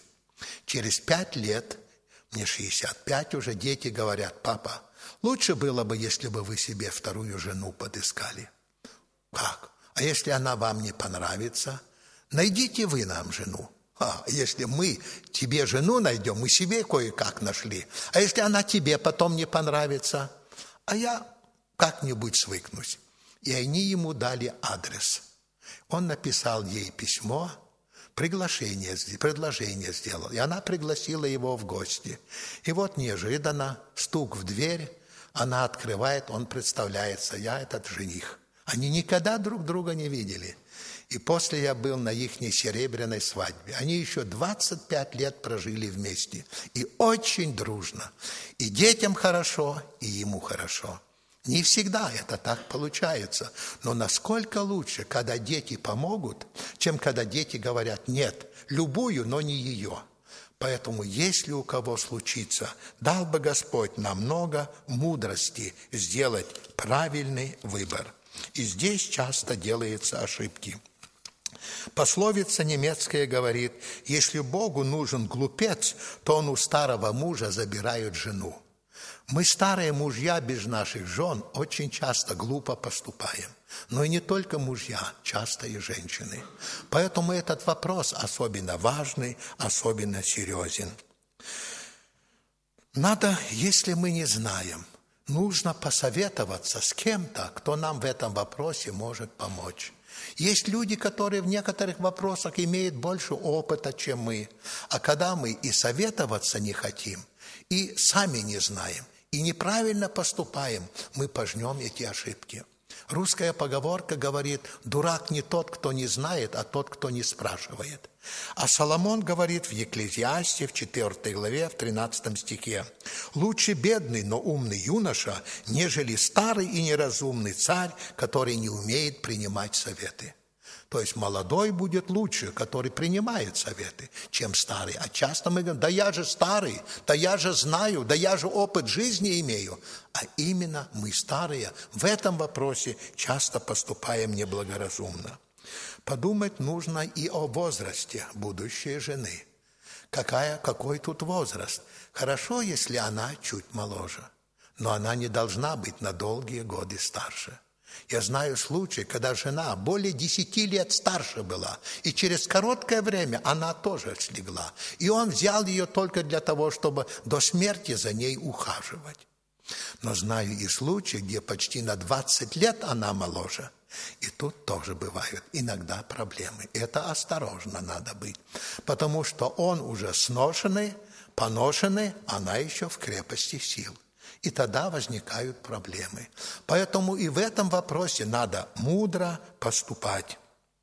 Speaker 1: Через пять лет, мне шестьдесят пять уже, дети говорят: папа, лучше было бы, если бы вы себе вторую жену подыскали. Как? А если она вам не понравится, найдите вы нам жену. А если мы тебе жену найдем, мы себе кое-как нашли. А если она тебе потом не понравится, а я как-нибудь свыкнусь. И они ему дали адрес. Он написал ей письмо, приглашение, предложение сделал. И она пригласила его в гости. И вот неожиданно стук в дверь, она открывает, он представляется: я этот жених. Они никогда друг друга не видели. И после я был на их серебряной свадьбе. Они еще двадцать пять лет прожили вместе. И очень дружно. И детям хорошо, и ему хорошо. Не всегда это так получается. Но насколько лучше, когда дети помогут, чем когда дети говорят: нет, любую, но не ее. Поэтому, если у кого случится, дал бы Господь нам много мудрости сделать правильный выбор. И здесь часто делаются ошибки. Пословица немецкая говорит: если Богу нужен глупец, то он у старого мужа забирает жену. Мы, старые мужья, без наших жен очень часто глупо поступаем. Но и не только мужья, часто и женщины. Поэтому этот вопрос особенно важный, особенно серьезен. Надо, если мы не знаем, нужно посоветоваться с кем-то, кто нам в этом вопросе может помочь. Есть люди, которые в некоторых вопросах имеют больше опыта, чем мы. А когда мы и советоваться не хотим, и сами не знаем, и неправильно поступаем, мы пожнем эти ошибки. Русская поговорка говорит: дурак не тот, кто не знает, а тот, кто не спрашивает. А Соломон говорит в Екклезиасте, в четвёртой главе, в тринадцатом стихе: лучше бедный, но умный юноша, нежели старый и неразумный царь, который не умеет принимать советы. То есть молодой будет лучше, который принимает советы, чем старый. А часто мы говорим: да я же старый, да я же знаю, да я же опыт жизни имею. А именно мы, старые, в этом вопросе часто поступаем неблагоразумно. Подумать нужно и о возрасте будущей жены. Какая, какой тут возраст? Хорошо, если она чуть моложе, но она не должна быть на долгие годы старше. Я знаю случай, когда жена более десяти лет старше была, и через короткое время она тоже слегла. И он взял ее только для того, чтобы до смерти за ней ухаживать. Но знаю и случаи, где почти на двадцать лет она моложе. И тут тоже бывают иногда проблемы. Это осторожно надо быть, потому что он уже сношенный, поношенный, она еще в крепости сил. И тогда возникают проблемы. Поэтому и в этом вопросе надо мудро поступать.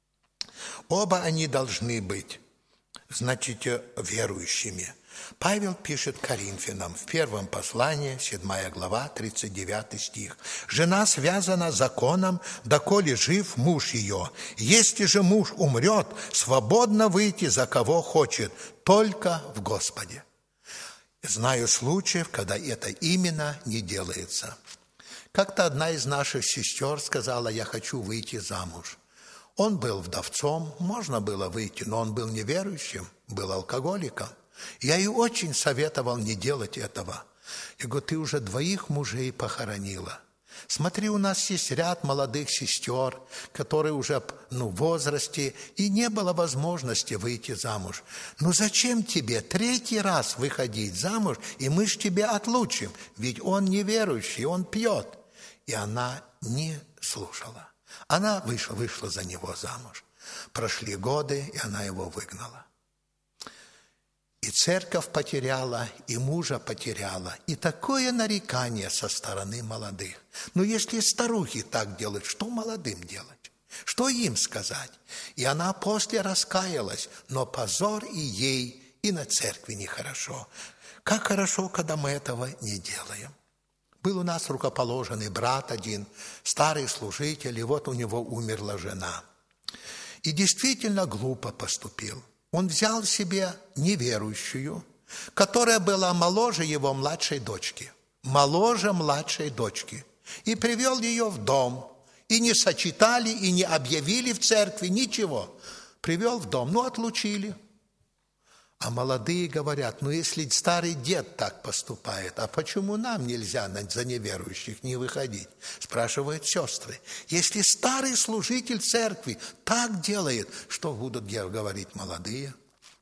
Speaker 1: Оба они должны быть, значит, верующими. Павел пишет Коринфянам в первом послании, седьмая глава, тридцать девятый стих. «Жена связана законом, доколе жив муж ее. Если же муж умрет, свободно выйти за кого хочет, только в Господе». Знаю случаев, когда это именно не делается. Как-то одна из наших сестер сказала: я хочу выйти замуж. Он был вдовцом, можно было выйти, но он был неверующим, был алкоголиком. Я ей очень советовал не делать этого. Я говорю: ты уже двоих мужей похоронила. Смотри, у нас есть ряд молодых сестер, которые уже ну, в возрасте, и не было возможности выйти замуж. Ну зачем тебе третий раз выходить замуж, и мы ж тебя отлучим, ведь он неверующий, он пьет. И она не слушала. Она вышла, вышла за него замуж. Прошли годы, и она его выгнала. И церковь потеряла, и мужа потеряла. И такое нарекание со стороны молодых. Но если старухи так делают, что молодым делать? Что им сказать? И она после раскаялась, но позор и ей, и на церкви нехорошо. Как хорошо, когда мы этого не делаем. Был у нас рукоположенный брат один, старый служитель, и вот у него умерла жена. И действительно глупо поступил. Он взял себе неверующую, которая была моложе его младшей дочки. Моложе младшей дочки. И привел ее в дом. И не сочетали, и не объявили в церкви, ничего. Привел в дом, ну, отлучили. А молодые говорят: ну если старый дед так поступает, а почему нам нельзя за неверующих не выходить? Спрашивают сестры. Если старый служитель церкви так делает, что будут говорить молодые?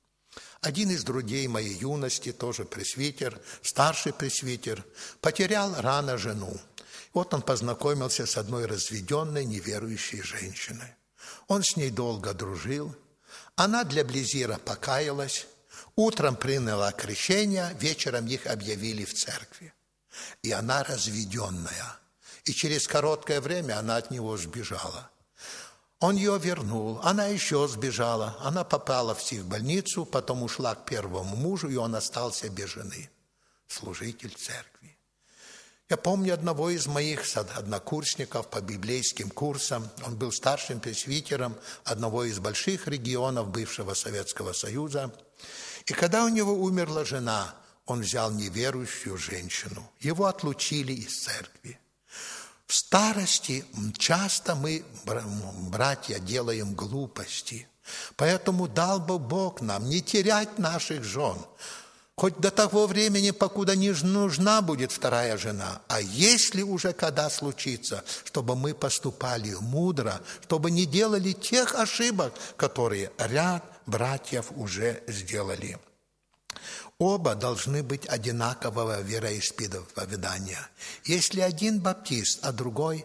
Speaker 1: Один из друзей моей юности, тоже пресвитер, старший пресвитер, потерял рано жену. Вот он познакомился с одной разведенной неверующей женщиной. Он с ней долго дружил. Она для близира покаялась. Утром приняла крещение, вечером их объявили в церкви. И она разведенная. И через короткое время она от него сбежала. Он ее вернул, она еще сбежала. Она попала в психбольницу, потом ушла к первому мужу, и он остался без жены. Служитель церкви. Я помню одного из моих однокурсников по библейским курсам. Он был старшим пресвитером одного из больших регионов бывшего Советского Союза. И когда у него умерла жена, он взял неверующую женщину. Его отлучили из церкви. В старости часто мы, братья, делаем глупости. Поэтому дал бы Бог нам не терять наших жен. Хоть до того времени, покуда не нужна будет вторая жена. А если уже когда случится, чтобы мы поступали мудро, чтобы не делали тех ошибок, которые ряд братьев уже сделали. Оба должны быть одинакового вероисповедания. Если один баптист, а другой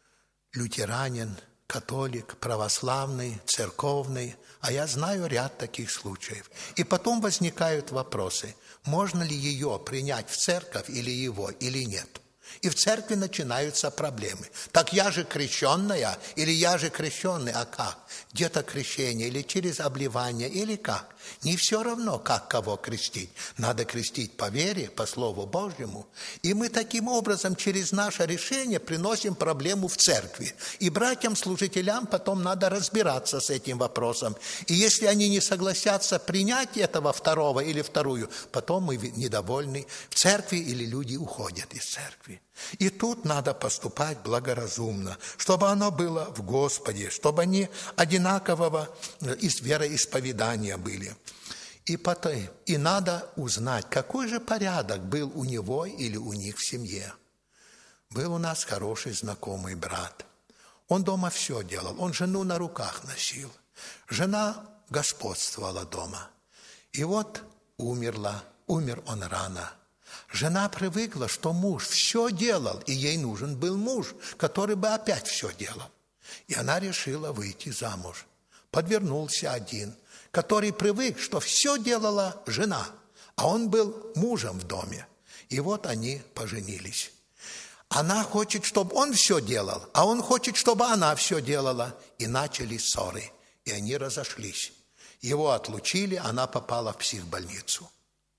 Speaker 1: лютеранин, католик, православный, церковный, а я знаю ряд таких случаев. И потом возникают вопросы, можно ли ее принять в церковь или его, или нет. И в церкви начинаются проблемы. Так я же крещенная, или я же крещенный, а как? Где-то крещение, или через обливание, или как? Не все равно, как кого крестить. Надо крестить по вере, по Слову Божьему. И мы таким образом через наше решение приносим проблему в церкви. И братьям-служителям потом надо разбираться с этим вопросом. И если они не согласятся принять этого второго или вторую, потом мы недовольны в церкви или люди уходят из церкви. И тут надо поступать благоразумно, чтобы оно было в Господе, чтобы они одинакового вероисповедания были. И, потом, и надо узнать, какой же порядок был у него или у них в семье. Был у нас хороший знакомый брат. Он дома все делал, он жену на руках носил. Жена господствовала дома. И вот умерла, умер он рано. Жена привыкла, что муж все делал, и ей нужен был муж, который бы опять все делал. И она решила выйти замуж. Подвернулся один, который привык, что все делала жена, а он был мужем в доме. И вот они поженились. Она хочет, чтобы он все делал, а он хочет, чтобы она все делала. И начали ссоры, и они разошлись. Его отлучили, она попала в психбольницу.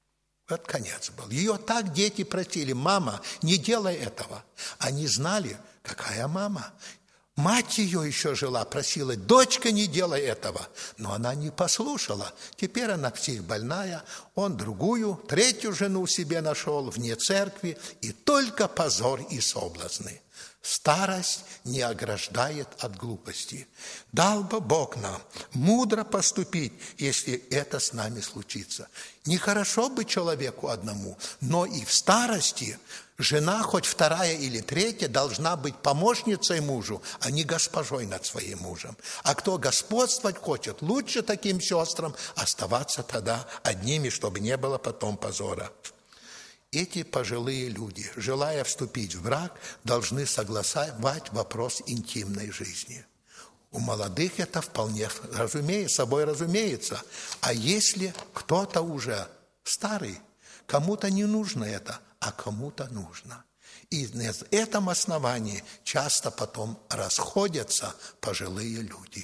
Speaker 1: Вот конец был. Ее так дети просили: мама, не делай этого. Они знали, какая мама. Мать ее еще жила, просила: дочка, не делай этого. Но она не послушала. Теперь она психбольная, он другую, третью жену себе нашел вне церкви, и только позор и соблазны. Старость не ограждает от глупости. Дал бы Бог нам мудро поступить, если это с нами случится. Нехорошо быть человеку одному, но и в старости жена, хоть вторая или третья, должна быть помощницей мужу, а не госпожой над своим мужем. А кто господствовать хочет, лучше таким сестрам оставаться тогда одними, чтобы не было потом позора. Эти пожилые люди, желая вступить в брак, должны согласовать вопрос интимной жизни. У молодых это вполне разумеется, собой разумеется. А если кто-то уже старый, кому-то не нужно это, а кому-то нужно. И на этом основании часто потом расходятся пожилые люди.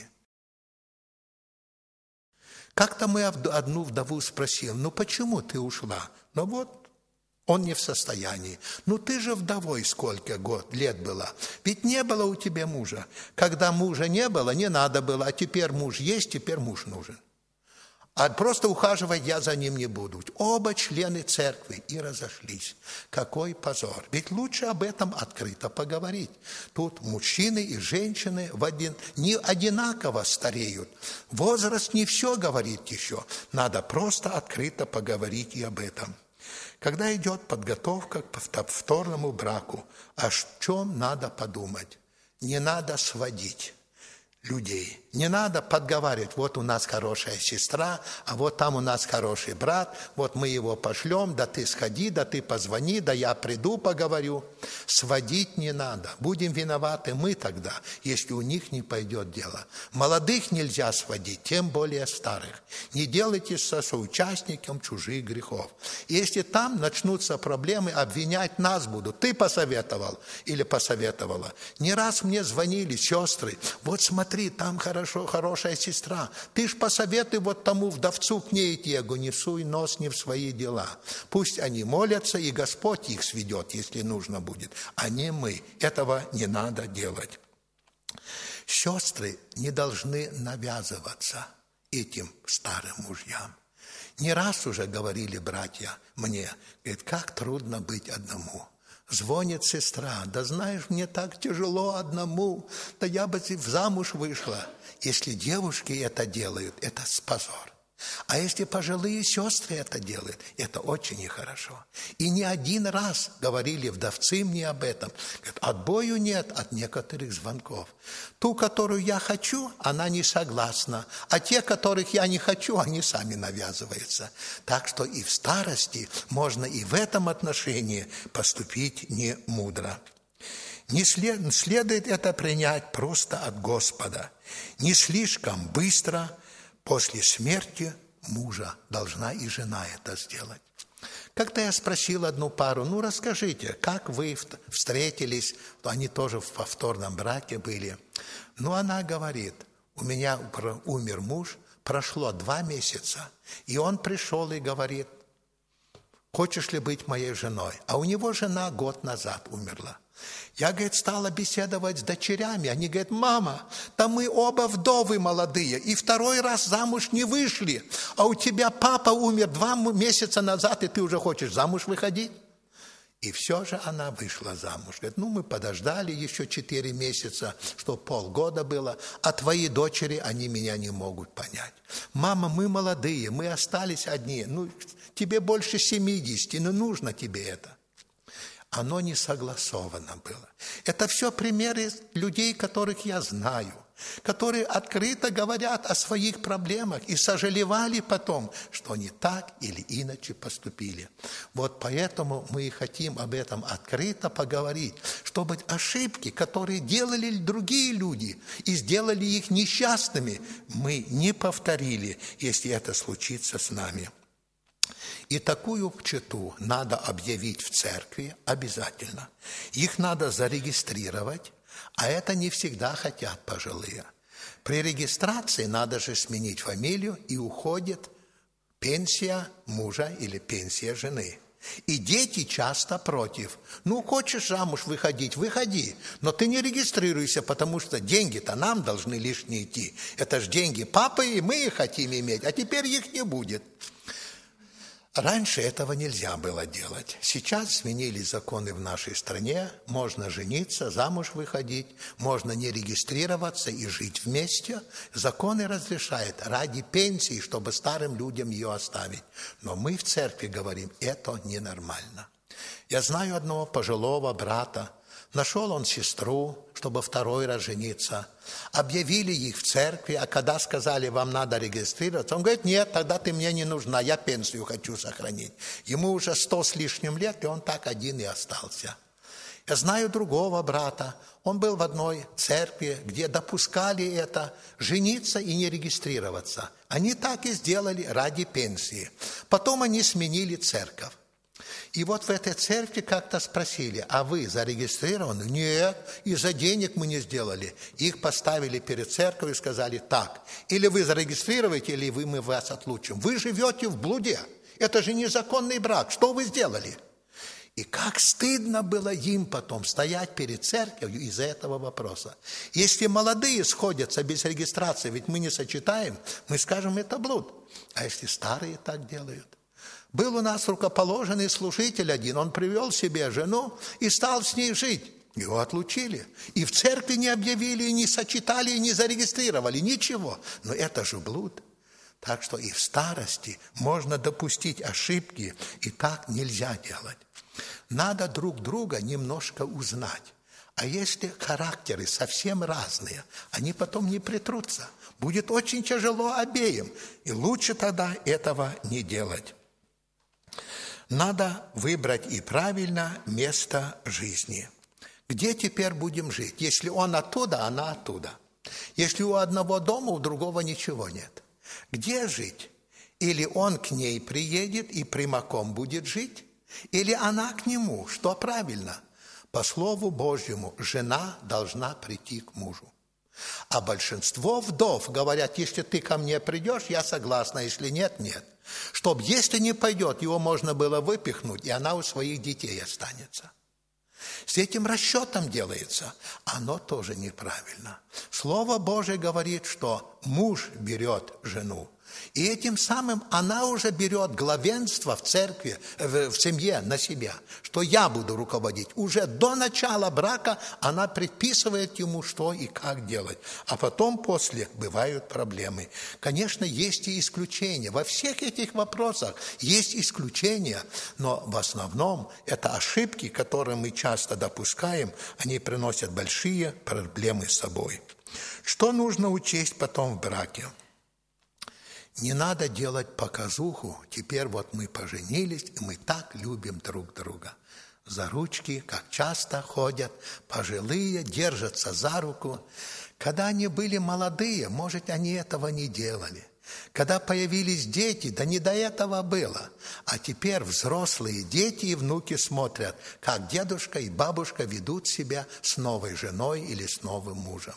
Speaker 1: Как-то мы одну вдову спросили: ну почему ты ушла? Ну вот, он не в состоянии. Ну ты же вдовой сколько год, лет была. Ведь не было у тебя мужа. Когда мужа не было, не надо было. А теперь муж есть, теперь муж нужен. А просто ухаживать я за ним не буду. Оба члены церкви и разошлись. Какой позор. Ведь лучше об этом открыто поговорить. Тут мужчины и женщины в один, не одинаково стареют. Возраст не все говорит еще. Надо просто открыто поговорить и об этом. Когда идет подготовка к повторному браку, о чем надо подумать? Не надо сводить людей. Не надо подговаривать, вот у нас хорошая сестра, а вот там у нас хороший брат, вот мы его пошлем, да ты сходи, да ты позвони, да я приду, поговорю. Сводить не надо. Будем виноваты мы тогда, если у них не пойдет дело. Молодых нельзя сводить, тем более старых. Не делайте со соучастником чужих грехов. Если там начнутся проблемы, обвинять нас будут. Ты посоветовал или посоветовала. Не раз мне звонили сестры, вот смотри, там хорошо. Хорошая сестра, ты ж посоветуй вот тому вдовцу к ней идти. Я говорю, не суй нос не в свои дела. Пусть они молятся, и Господь их сведет, если нужно будет, а не мы. Этого не надо делать. Сестры не должны навязываться этим старым мужьям. Не раз уже говорили братья мне, говорит, как трудно быть одному. Звонит сестра, да знаешь, мне так тяжело одному, да я бы в замуж вышла. Если девушки это делают, это позор. А если пожилые сестры это делают, это очень нехорошо. И не один раз говорили вдовцы мне об этом. Говорят, отбою нет от некоторых звонков. Ту, которую я хочу, она не согласна. А те, которых я не хочу, они сами навязываются. Так что и в старости можно и в этом отношении поступить не мудро. Не след, следует это принять просто от Господа. Не слишком быстро после смерти мужа должна и жена это сделать. Как-то я спросил одну пару, ну расскажите, как вы встретились, то они тоже в повторном браке были. Ну она говорит, у меня умер муж, прошло два месяца, и он пришел и говорит, хочешь ли быть моей женой? А у него жена год назад умерла. Я, говорит, стала беседовать с дочерями. Они говорят, мама, да мы оба вдовы молодые, и второй раз замуж не вышли. А у тебя папа умер два месяца назад, и ты уже хочешь замуж выходить? И все же она вышла замуж. Говорит, ну мы подождали еще четыре месяца, что полгода было, а твои дочери, они меня не могут понять. Мама, мы молодые, мы остались одни, ну тебе больше семидесяти, ну нужно тебе это. Оно не согласовано было. Это все примеры людей, которых я знаю, которые открыто говорят о своих проблемах и сожалевали потом, что они так или иначе поступили. Вот поэтому мы и хотим об этом открыто поговорить, чтобы ошибки, которые делали другие люди и сделали их несчастными, мы не повторили, если это случится с нами. И такую пчету надо объявить в церкви обязательно. Их надо зарегистрировать, а это не всегда хотят пожилые. При регистрации надо же сменить фамилию, и уходит пенсия мужа или пенсия жены. И дети часто против. Ну, хочешь замуж выходить, выходи, но ты не регистрируйся, потому что деньги-то нам должны лишние идти. Это же деньги папы, и мы их хотим иметь, а теперь их не будет. Раньше этого нельзя было делать. Сейчас сменились законы в нашей стране. Можно жениться, замуж выходить, можно не регистрироваться и жить вместе. Законы разрешают ради пенсии, чтобы старым людям ее оставить. Но мы в церкви говорим, это ненормально. Я знаю одного пожилого брата. Нашел он сестру, чтобы второй раз жениться. Объявили их в церкви, а когда сказали, вам надо регистрироваться, он говорит, нет, тогда ты мне не нужна, я пенсию хочу сохранить. Ему уже сто с лишним лет, и он так один и остался. Я знаю другого брата, он был в одной церкви, где допускали это, жениться и не регистрироваться. Они так и сделали ради пенсии. Потом они сменили церковь. И вот в этой церкви как-то спросили, а вы зарегистрированы? Нет, из-за денег мы не сделали. Их поставили перед церковью и сказали так, или вы зарегистрируете, или вы, мы вас отлучим. Вы живете в блуде, это же незаконный брак, что вы сделали? И как стыдно было им потом стоять перед церковью из-за этого вопроса. Если молодые сходятся без регистрации, ведь мы не сочетаем, мы скажем, это блуд. А если старые так делают? Был у нас рукоположенный служитель один, он привел себе жену и стал с ней жить. Его отлучили. И в церкви не объявили, и не сочетали, и не зарегистрировали, ничего. Но это же блуд. Так что и в старости можно допустить ошибки, и так нельзя делать. Надо друг друга немножко узнать. А если характеры совсем разные, они потом не притрутся. Будет очень тяжело обеим, и лучше тогда этого не делать. Надо выбрать и правильно место жизни. Где теперь будем жить? Если он оттуда, она оттуда. Если у одного дома, у другого ничего нет. Где жить? Или он к ней приедет и прямиком будет жить? Или она к нему? Что правильно? По Слову Божьему, жена должна прийти к мужу. А большинство вдов говорят, если ты ко мне придешь, я согласна, если нет, нет. Чтоб, если не пойдет, его можно было выпихнуть, и она у своих детей останется. С этим расчетом делается, оно тоже неправильно. Слово Божие говорит, что муж берет жену, и этим самым она уже берет главенство в церкви, в, в семье на себя, что я буду руководить. Уже до начала брака она предписывает ему, что и как делать. А потом, после, бывают проблемы. Конечно, есть и исключения. Во всех этих вопросах есть исключения, но в основном это ошибки, которые мы часто допускаем, они приносят большие проблемы с собой. Что нужно учесть потом в браке? Не надо делать показуху. Теперь вот мы поженились, и мы так любим друг друга. За ручки, как часто ходят, пожилые, держатся за руку. Когда они были молодые, может, они этого не делали. Когда появились дети, да не до этого было. А теперь взрослые дети и внуки смотрят, как дедушка и бабушка ведут себя с новой женой или с новым мужем.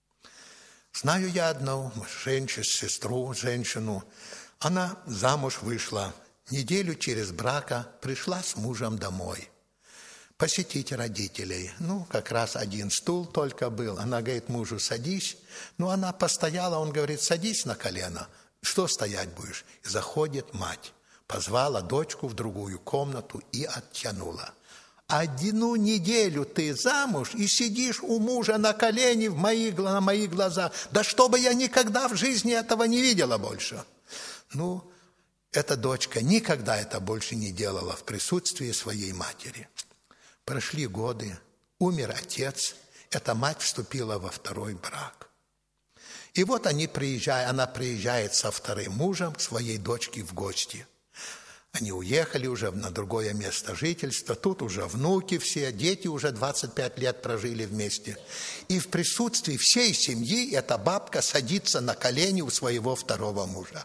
Speaker 1: Знаю я одну женщину, сестру, женщину. Она замуж вышла. Неделю через брака пришла с мужем домой. Посетить родителей. Ну, как раз один стул только был. Она говорит мужу, садись. Ну, она постояла, он говорит, садись на колено. Что стоять будешь? И заходит мать. Позвала дочку в другую комнату и оттянула. Одну неделю ты замуж и сидишь у мужа на колени в мои, на мои глаза. Да чтобы я никогда в жизни этого не видела больше. Ну, эта дочка никогда это больше не делала в присутствии своей матери. Прошли годы, умер отец, эта мать вступила во второй брак. И вот они приезжают, она приезжает со вторым мужем к своей дочке в гости. Они уехали уже на другое место жительства, тут уже внуки все, дети уже двадцать пять лет прожили вместе. И в присутствии всей семьи эта бабка садится на колени у своего второго мужа.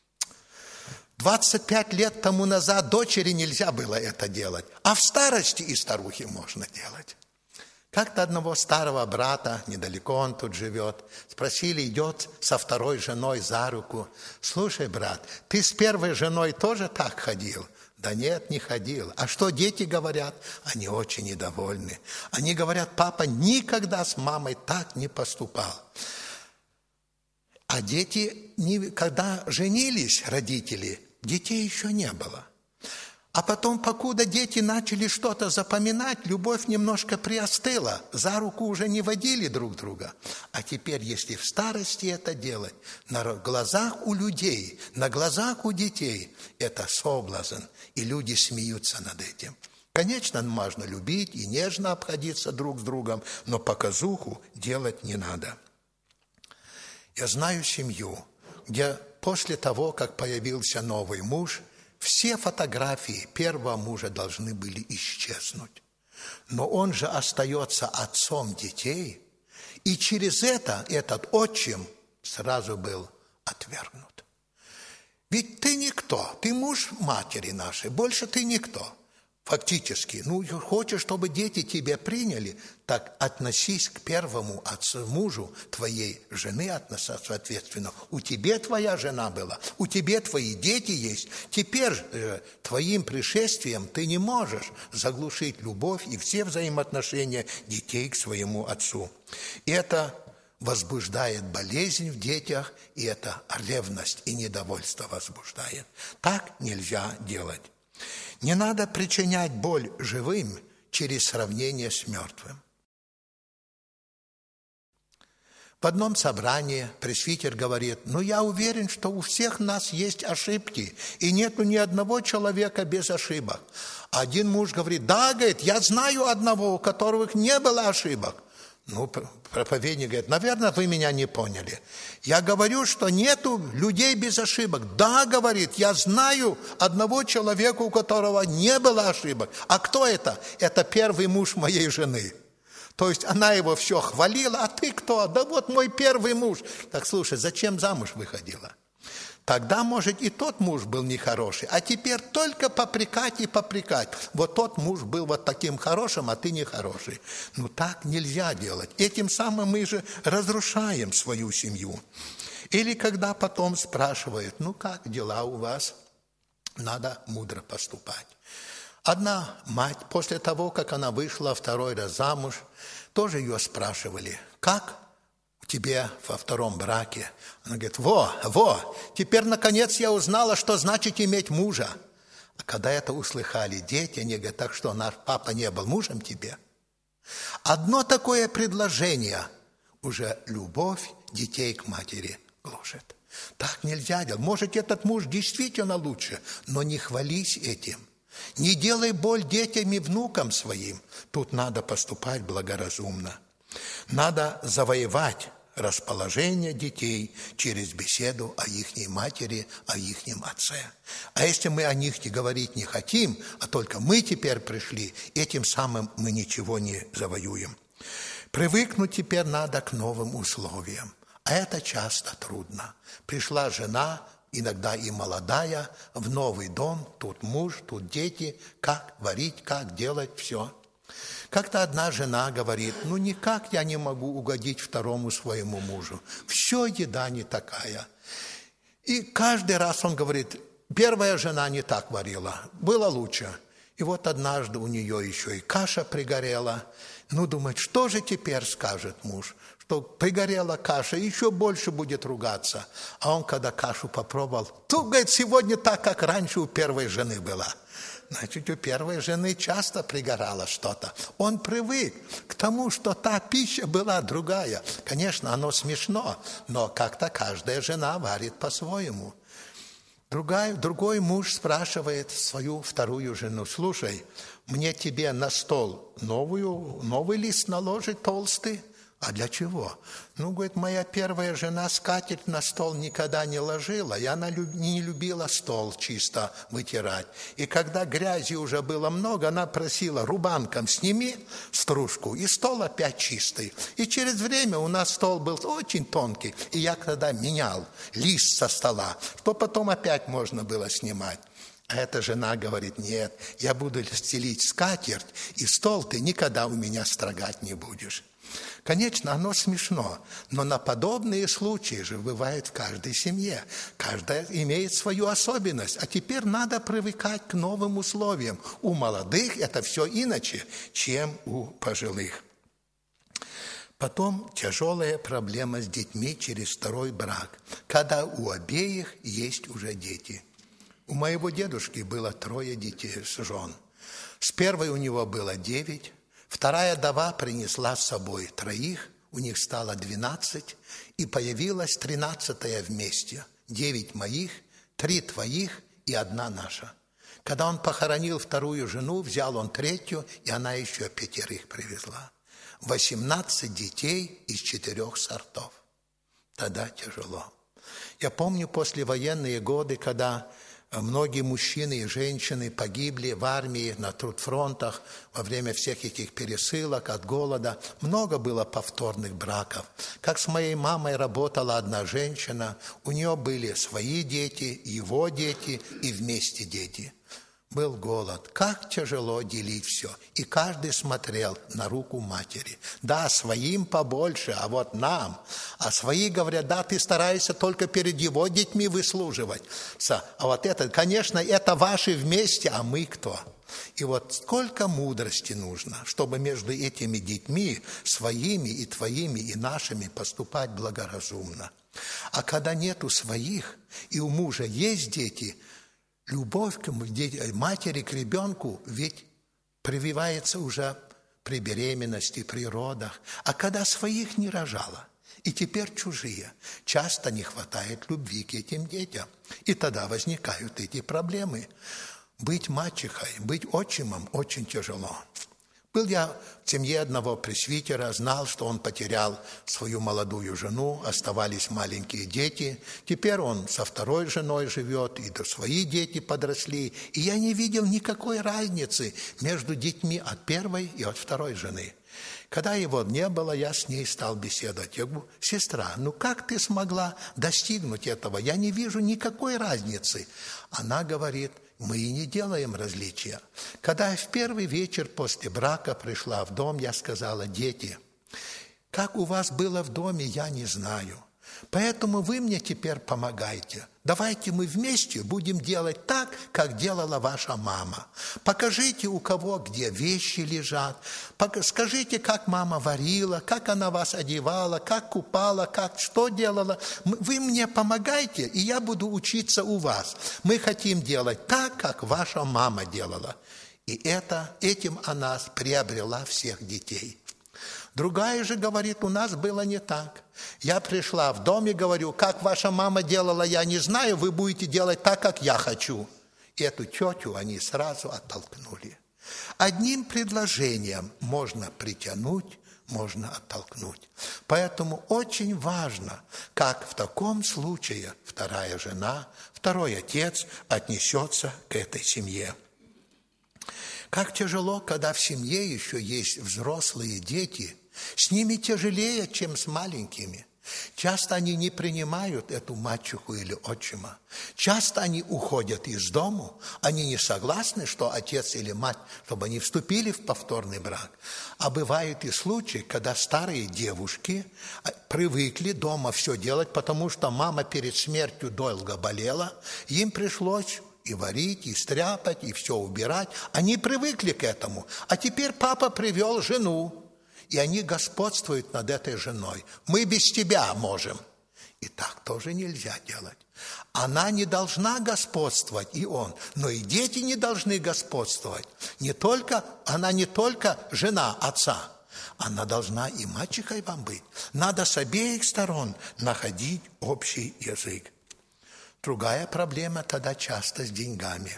Speaker 1: двадцать пять лет тому назад дочери нельзя было это делать, а в старости и старухи можно делать. Как-то одного старого брата, недалеко он тут живет, спросили, идет со второй женой за руку. Слушай, брат, ты с первой женой тоже так ходил? Да нет, не ходил. А что дети говорят? Они очень недовольны. Они говорят, папа никогда с мамой так не поступал. А дети, когда женились родители, детей еще не было. А потом, покуда дети начали что-то запоминать, любовь немножко приостыла, за руку уже не водили друг друга. А теперь, если в старости это делать, на глазах у людей, на глазах у детей, это соблазн, и люди смеются над этим. Конечно, можно любить и нежно обходиться друг с другом, но показуху делать не надо. Я знаю семью, где после того, как появился новый муж, все фотографии первого мужа должны были исчезнуть. Но он же остается отцом детей, и через это этот отчим сразу был отвергнут. Ведь ты никто, ты муж матери нашей, больше ты никто. Фактически, ну, хочешь, чтобы дети тебя приняли, так относись к первому отцу, мужу твоей жены, соответственно. У тебя твоя жена была, у тебя твои дети есть. Теперь же твоим пришествием ты не можешь заглушить любовь и все взаимоотношения детей к своему отцу. И это возбуждает болезнь в детях, и это ревность и недовольство возбуждает. Так нельзя делать. Не надо причинять боль живым через сравнение с мертвым. В одном собрании пресвитер говорит: ну, я уверен, что у всех нас есть ошибки, и нету ни одного человека без ошибок. Один муж говорит: да, говорит, я знаю одного, у которого не было ошибок. Ну, проповедник говорит: наверное, вы меня не поняли. Я говорю, что нету людей без ошибок. Да, говорит, я знаю одного человека, у которого не было ошибок. А кто это? Это первый муж моей жены. То есть она его все хвалила, а ты кто? Да вот мой первый муж. Так слушай, зачем замуж выходила? Тогда, может, и тот муж был нехороший, а теперь только попрекать и попрекать. Вот тот муж был вот таким хорошим, а ты нехороший. Ну, так нельзя делать. Этим самым мы же разрушаем свою семью. Или когда потом спрашивают: ну, как дела у вас? Надо мудро поступать. Одна мать, после того, как она вышла второй раз замуж, тоже ее спрашивали: как тебе во втором браке? Она говорит: во, во, теперь наконец я узнала, что значит иметь мужа. А когда это услыхали дети, они говорят: так что, наш папа не был мужем тебе? Одно такое предложение уже любовь детей к матери гложет. Так нельзя делать. Может, этот муж действительно лучше, но не хвались этим. Не делай боль детям и внукам своим. Тут надо поступать благоразумно. Надо завоевать расположение детей через беседу о ихней матери, о ихнем отце. А если мы о них не говорить не хотим, а только мы теперь пришли, этим самым мы ничего не завоюем. Привыкнуть теперь надо к новым условиям, а это часто трудно. Пришла жена, иногда и молодая, в новый дом, тут муж, тут дети, как варить, как делать, все. Как-то одна жена говорит: ну, никак я не могу угодить второму своему мужу. Все еда не такая. И каждый раз он говорит: первая жена не так варила, было лучше. И вот однажды у нее еще и каша пригорела. Ну, думает, что же теперь скажет муж? Что пригорела каша, еще больше будет ругаться. А он, когда кашу попробовал, то, говорит, сегодня так, как раньше у первой жены была. Значит, у первой жены часто пригорало что-то. Он привык к тому, что та пища была другая. Конечно, оно смешно, но как-то каждая жена варит по-своему. Другой, другой муж спрашивает свою вторую жену: слушай, мне тебе на стол новую, новый лист наложить толстый? А для чего? Ну, говорит, моя первая жена скатерть на стол никогда не ложила, и она не любила стол чисто вытирать. И когда грязи уже было много, она просила: рубанком сними стружку, и стол опять чистый. И через время у нас стол был очень тонкий, и я тогда менял лист со стола, что потом опять можно было снимать. А эта жена говорит: нет, я буду стелить скатерть, и стол ты никогда у меня строгать не будешь. Конечно, оно смешно, но на подобные случаи же бывает в каждой семье. Каждая имеет свою особенность, а теперь надо привыкать к новым условиям. У молодых это все иначе, чем у пожилых. Потом тяжелая проблема с детьми через второй брак, когда у обеих есть уже дети. У моего дедушки было трое детей, жен. С первой у него было девять. Вторая вдова принесла с собой троих, у них стало двенадцать, и появилась тринадцатая вместе. Девять моих, три твоих и одна наша. Когда он похоронил вторую жену, взял он третью, и она еще пятерых привезла. восемнадцать детей из четырех сортов. Тогда тяжело. Я помню послевоенные годы, когда многие мужчины и женщины погибли в армии, на трудфронтах, во время всех этих пересылок, от голода. Много было повторных браков. Как с моей мамой работала одна женщина, у нее были свои дети, его дети и вместе дети. был голод. Как тяжело делить все. И каждый смотрел на руку матери. Да, своим побольше, а вот нам. А свои говорят, да, ты стараешься только перед его детьми выслуживать. А вот это, конечно, это ваши вместе, а мы кто? И вот сколько мудрости нужно, чтобы между этими детьми, своими и твоими, и нашими, поступать благоразумно. А когда нету своих, и у мужа есть дети, любовь к матери, к ребенку ведь прививается уже при беременности, при родах. А когда своих не рожала, и теперь чужие, часто не хватает любви к этим детям. И тогда возникают эти проблемы. Быть мачехой, быть отчимом очень тяжело. Был я в семье одного пресвитера, знал, что он потерял свою молодую жену, оставались маленькие дети. Теперь он со второй женой живет, и свои дети подросли. И я не видел никакой разницы между детьми от первой и от второй жены. Когда его не было, я с ней стал беседовать. Я говорю, сестра, ну как ты смогла достигнуть этого? Я не вижу никакой разницы. Она говорит, мы и не делаем различия. Когда я в первый вечер после брака пришла в дом, я сказала, дети, как у вас было в доме, я не знаю. Поэтому вы мне теперь помогайте. Давайте мы вместе будем делать так, как делала ваша мама. Покажите, у кого где вещи лежат. Скажите, как мама варила, как она вас одевала, как купала, как что делала. Вы мне помогайте, и я буду учиться у вас. Мы хотим делать так, как ваша мама делала. И это, этим она приобрела всех детей. Другая же говорит, у нас было не так. Я пришла в дом и говорю, как ваша мама делала, я не знаю, вы будете делать так, как я хочу. И эту тетю они сразу оттолкнули. Одним предложением можно притянуть, можно оттолкнуть. Поэтому очень важно, как в таком случае вторая жена, второй отец отнесется к этой семье. Как тяжело, когда в семье еще есть взрослые дети. С ними тяжелее, чем с маленькими. Часто они не принимают эту мачеху или отчима. Часто они уходят из дому. Они не согласны, что отец или мать, чтобы они вступили в повторный брак. А бывают и случаи, когда старые девушки привыкли дома все делать, потому что мама перед смертью долго болела. Им пришлось и варить, и стряпать, и все убирать. Они привыкли к этому. А теперь папа привел жену. И они господствуют над этой женой. Мы без тебя можем. И так тоже нельзя делать. Она не должна господствовать, и он. Но и дети не должны господствовать. Не только, она не только жена отца. Она должна и мачехой вам быть. Надо с обеих сторон находить общий язык. Другая проблема тогда часто с деньгами.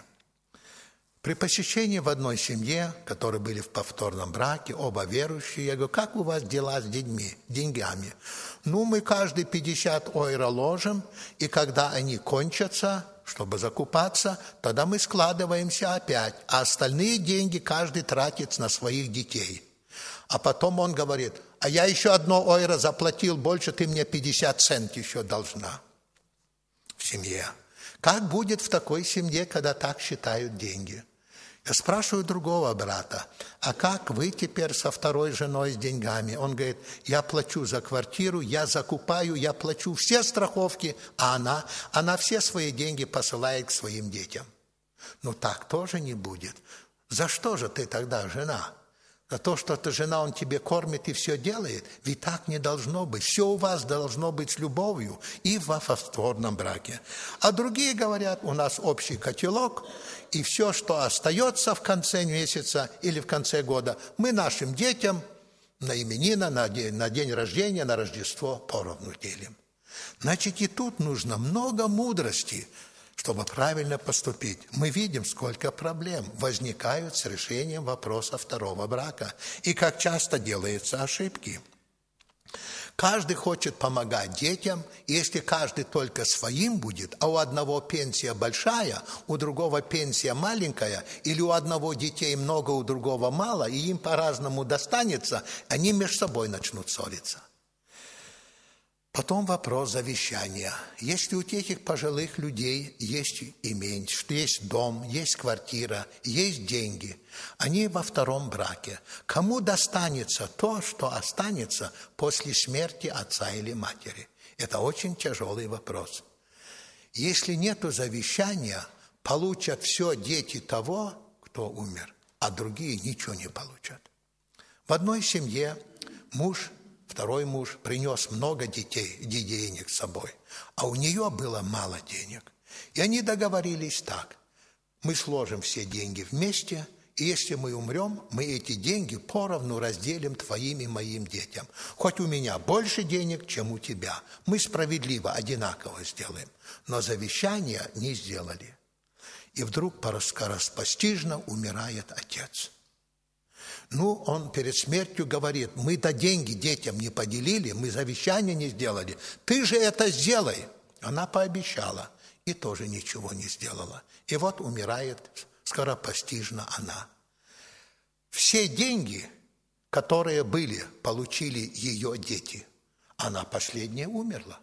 Speaker 1: При посещении в одной семье, которые были в повторном браке, оба верующие, я говорю, как у вас дела с детьми, деньгами? Ну, мы каждый пятьдесят ойро ложим, и когда они кончатся, чтобы закупаться, тогда мы складываемся опять, а остальные деньги каждый тратит на своих детей. А потом он говорит, а я еще одно ойро заплатил больше, ты мне пятьдесят центов еще должна в семье. Как будет в такой семье, когда так считают деньги? Я спрашиваю другого брата, а как вы теперь со второй женой с деньгами? Он говорит, я плачу за квартиру, я закупаю, я плачу все страховки, а она, она все свои деньги посылает к своим детям. Ну так тоже не будет. За что же ты тогда жена? За то, что эта жена, он тебе кормит и все делает? Ведь так не должно быть. Все у вас должно быть с любовью и во повторном браке. А другие говорят, у нас общий котелок, и все, что остается в конце месяца или в конце года, мы нашим детям на именина, на день, на день рождения, на Рождество поровну делим. Значит, и тут нужно много мудрости, чтобы правильно поступить. Мы видим, сколько проблем возникают с решением вопроса второго брака. И как часто делаются ошибки. Каждый хочет помогать детям, и если каждый только своим будет, а у одного пенсия большая, у другого пенсия маленькая, или у одного детей много, у другого мало, и им по-разному достанется, они между собой начнут ссориться. Потом вопрос завещания. Если у этих пожилых людей есть имение, что есть дом, есть квартира, есть деньги, они во втором браке, кому достанется то, что останется после смерти отца или матери? Это очень тяжелый вопрос. Если нету завещания, получат все дети того, кто умер, а другие ничего не получат. В одной семье муж, второй муж принес много детей, денег с собой, а у нее было мало денег. И они договорились так: мы сложим все деньги вместе, и если мы умрем, мы эти деньги поровну разделим твоим и моим детям. Хоть у меня больше денег, чем у тебя. Мы справедливо, одинаково сделаем. Но завещания не сделали. И вдруг скоропостижно умирает отец. Ну, он перед смертью говорит: мы-то деньги детям не поделили, мы завещание не сделали. Ты же это сделай. Она пообещала и тоже ничего не сделала. И вот умирает скоропостижно она. Все деньги, которые были, получили ее дети. Она последняя умерла.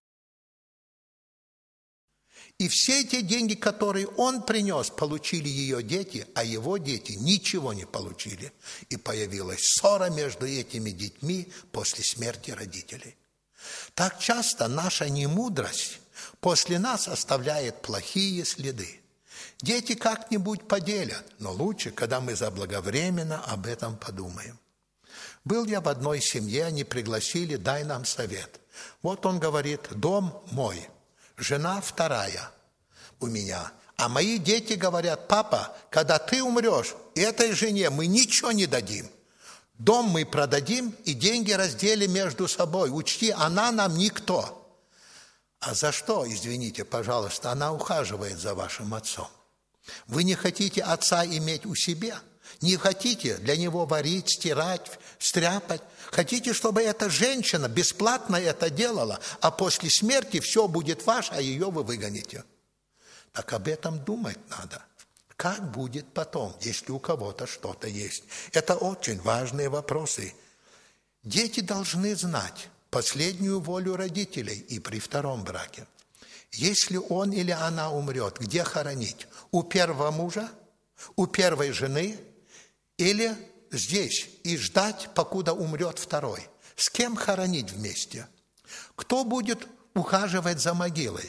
Speaker 1: И все эти деньги, которые он принес, получили ее дети, а его дети ничего не получили. И появилась ссора между этими детьми после смерти родителей. Так часто наша немудрость после нас оставляет плохие следы. Дети как-нибудь поделят, но лучше, когда мы заблаговременно об этом подумаем. Был я в одной семье, они пригласили: дай нам совет. Вот он говорит: дом мой, жена вторая у меня. А мои дети говорят: папа, когда ты умрешь, этой жене мы ничего не дадим. Дом мы продадим и деньги разделим между собой. Учти, она нам никто. А за что, извините, пожалуйста, она ухаживает за вашим отцом? Вы не хотите отца иметь у себя? Не хотите для него варить, стирать, стряпать? Хотите, чтобы эта женщина бесплатно это делала, а после смерти все будет ваше, а ее вы выгоните? Так об этом думать надо. Как будет потом, если у кого-то что-то есть? Это очень важные вопросы. Дети должны знать последнюю волю родителей и при втором браке. Если он или она умрет, где хоронить? У первого мужа? У первой жены? Или здесь и ждать, покуда умрет второй? С кем хоронить вместе? Кто будет ухаживать за могилой?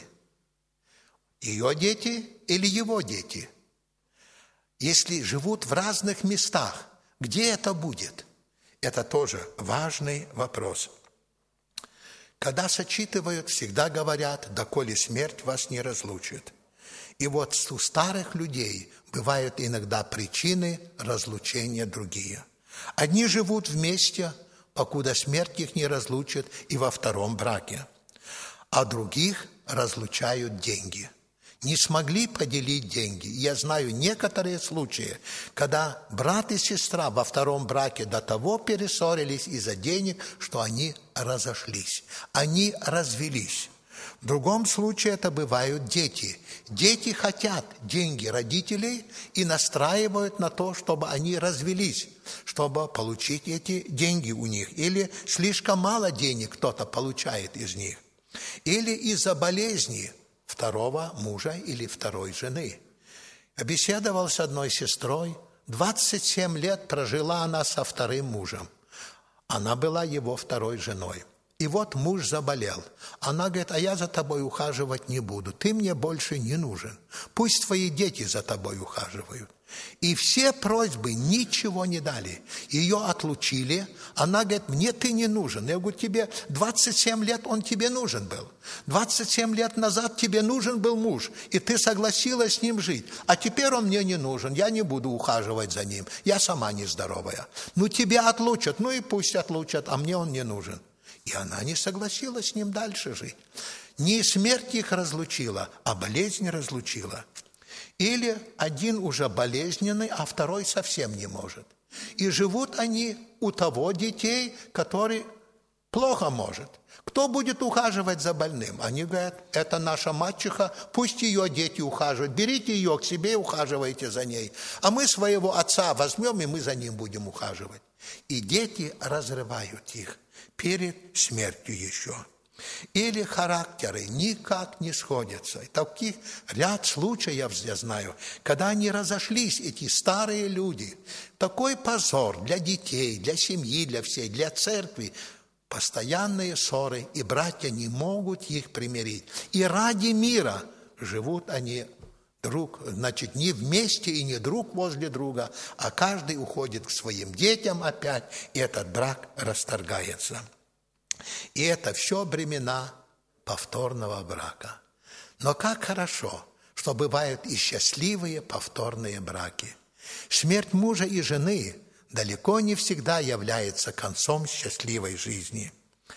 Speaker 1: Ее дети или его дети? Если живут в разных местах, где это будет? Это тоже важный вопрос. Когда сочитывают, всегда говорят: доколе смерть вас не разлучит. И вот у старых людей бывают иногда причины разлучения другие. Одни живут вместе, покуда смерть их не разлучит, и во втором браке. А других разлучают деньги. Не смогли поделить деньги. Я знаю некоторые случаи, когда брат и сестра во втором браке до того перессорились из-за денег, что они разошлись, они развелись. В другом случае это бывают дети. Дети хотят деньги родителей и настраивают на то, чтобы они развелись, чтобы получить эти деньги у них. Или слишком мало денег кто-то получает из них. Или из-за болезни второго мужа или второй жены. Я беседовал с одной сестрой. двадцать семь лет прожила она со вторым мужем. Она была его второй женой. И вот муж заболел. Она говорит: а я за тобой ухаживать не буду. Ты мне больше не нужен. Пусть твои дети за тобой ухаживают. И все просьбы ничего не дали. Ее отлучили. Она говорит: мне ты не нужен. Я говорю: тебе двадцать семь лет он тебе нужен был. двадцать семь лет назад тебе нужен был муж, и ты согласилась с ним жить. А теперь он мне не нужен. Я не буду ухаживать за ним. Я сама нездоровая. Ну, тебя отлучат. Ну и пусть отлучат, а мне он не нужен. И она не согласилась с ним дальше жить. Не смерть их разлучила, а болезнь разлучила. Или один уже болезненный, а второй совсем не может. И живут они у того детей, который плохо может. Кто будет ухаживать за больным? Они говорят: это наша мачеха, пусть ее дети ухаживают. Берите ее к себе и ухаживайте за ней. А мы своего отца возьмем, и мы за ним будем ухаживать. И дети разрывают их перед смертью еще. Или характеры никак не сходятся. И таких ряд случаев я знаю, когда они разошлись, эти старые люди. Такой позор для детей, для семьи, для всей, для церкви. Постоянные ссоры, и братья не могут их примирить. И ради мира живут они друг, значит, не вместе и не друг возле друга, а каждый уходит к своим детям опять, и этот брак расторгается. И это все бремена повторного брака. Но как хорошо, что бывают и счастливые повторные браки. Смерть мужа и жены далеко не всегда является концом счастливой жизни.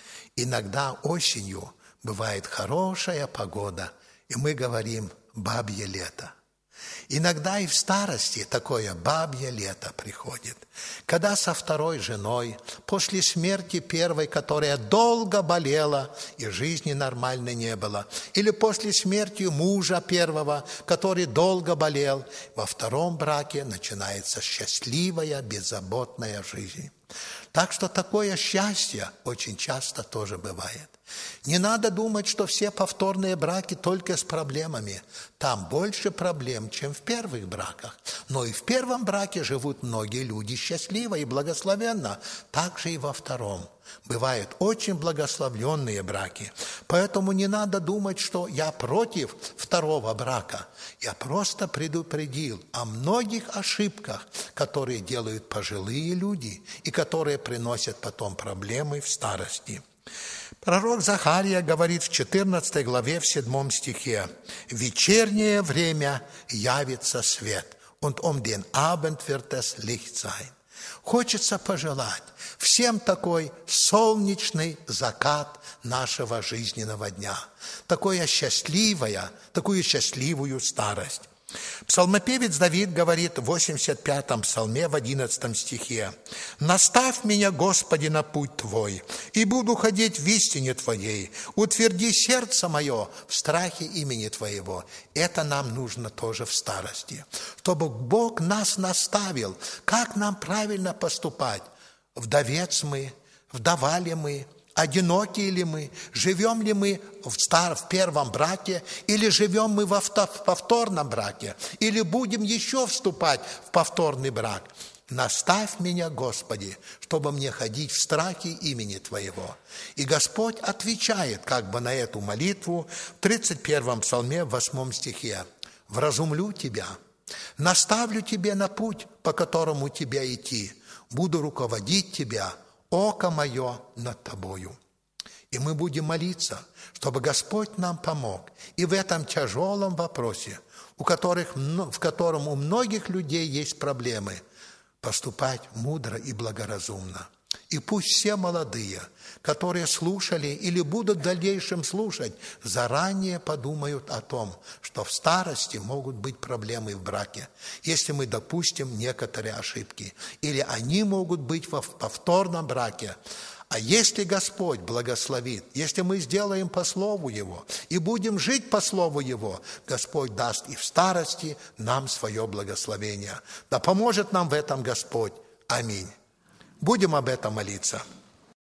Speaker 1: Иногда осенью бывает хорошая погода, и мы говорим «бабье лето». Иногда и в старости такое бабье лето приходит, когда со второй женой, после смерти первой, которая долго болела и жизни нормальной не было, или после смерти мужа первого, который долго болел, во втором браке начинается счастливая, беззаботная жизнь. Так что такое счастье очень часто тоже бывает. Не надо думать, что все повторные браки только с проблемами. Там больше проблем, чем в первых браках. Но и в первом браке живут многие люди счастливо и благословенно. Так же и во втором. Бывают очень благословленные браки. Поэтому не надо думать, что я против второго брака. Я просто предупредил о многих ошибках, которые делают пожилые люди и которые приносят потом проблемы в старости. Пророк Захария говорит в четырнадцатой главе, в седьмом стихе: «В вечернее время явится свет, und um den Abend wird es Licht sein». Хочется пожелать всем такой солнечный закат нашего жизненного дня, такое счастливое, такую счастливую старость. Псалмопевец Давид говорит в восемьдесят пятом псалме в одиннадцатом стихе: «Наставь меня, Господи, на путь Твой, и буду ходить в истине Твоей. Утверди сердце мое в страхе имени Твоего». Это нам нужно тоже в старости, чтобы Бог нас наставил, как нам правильно поступать. Вдовец мы, вдова ли мы, одинокие ли мы, живем ли мы в, стар, в первом браке, или живем мы во втор, в повторном браке, или будем еще вступать в повторный брак. Наставь меня, Господи, чтобы мне ходить в страхе имени Твоего. И Господь отвечает как бы на эту молитву в тридцать первом псалме, в восьмом стихе: «Вразумлю тебя, наставлю тебе на путь, по которому тебе идти, буду руководить тебя, око мое над тобою». И мы будем молиться, чтобы Господь нам помог и в этом тяжелом вопросе, у которых, в котором у многих людей есть проблемы, поступать мудро и благоразумно. И пусть все молодые, которые слушали или будут в дальнейшем слушать, заранее подумают о том, что в старости могут быть проблемы в браке, если мы допустим некоторые ошибки, или они могут быть во повторном браке. А если Господь благословит, если мы сделаем по слову Его и будем жить по слову Его, Господь даст и в старости нам свое благословение. Да поможет нам в этом Господь. Аминь. Будем об этом молиться.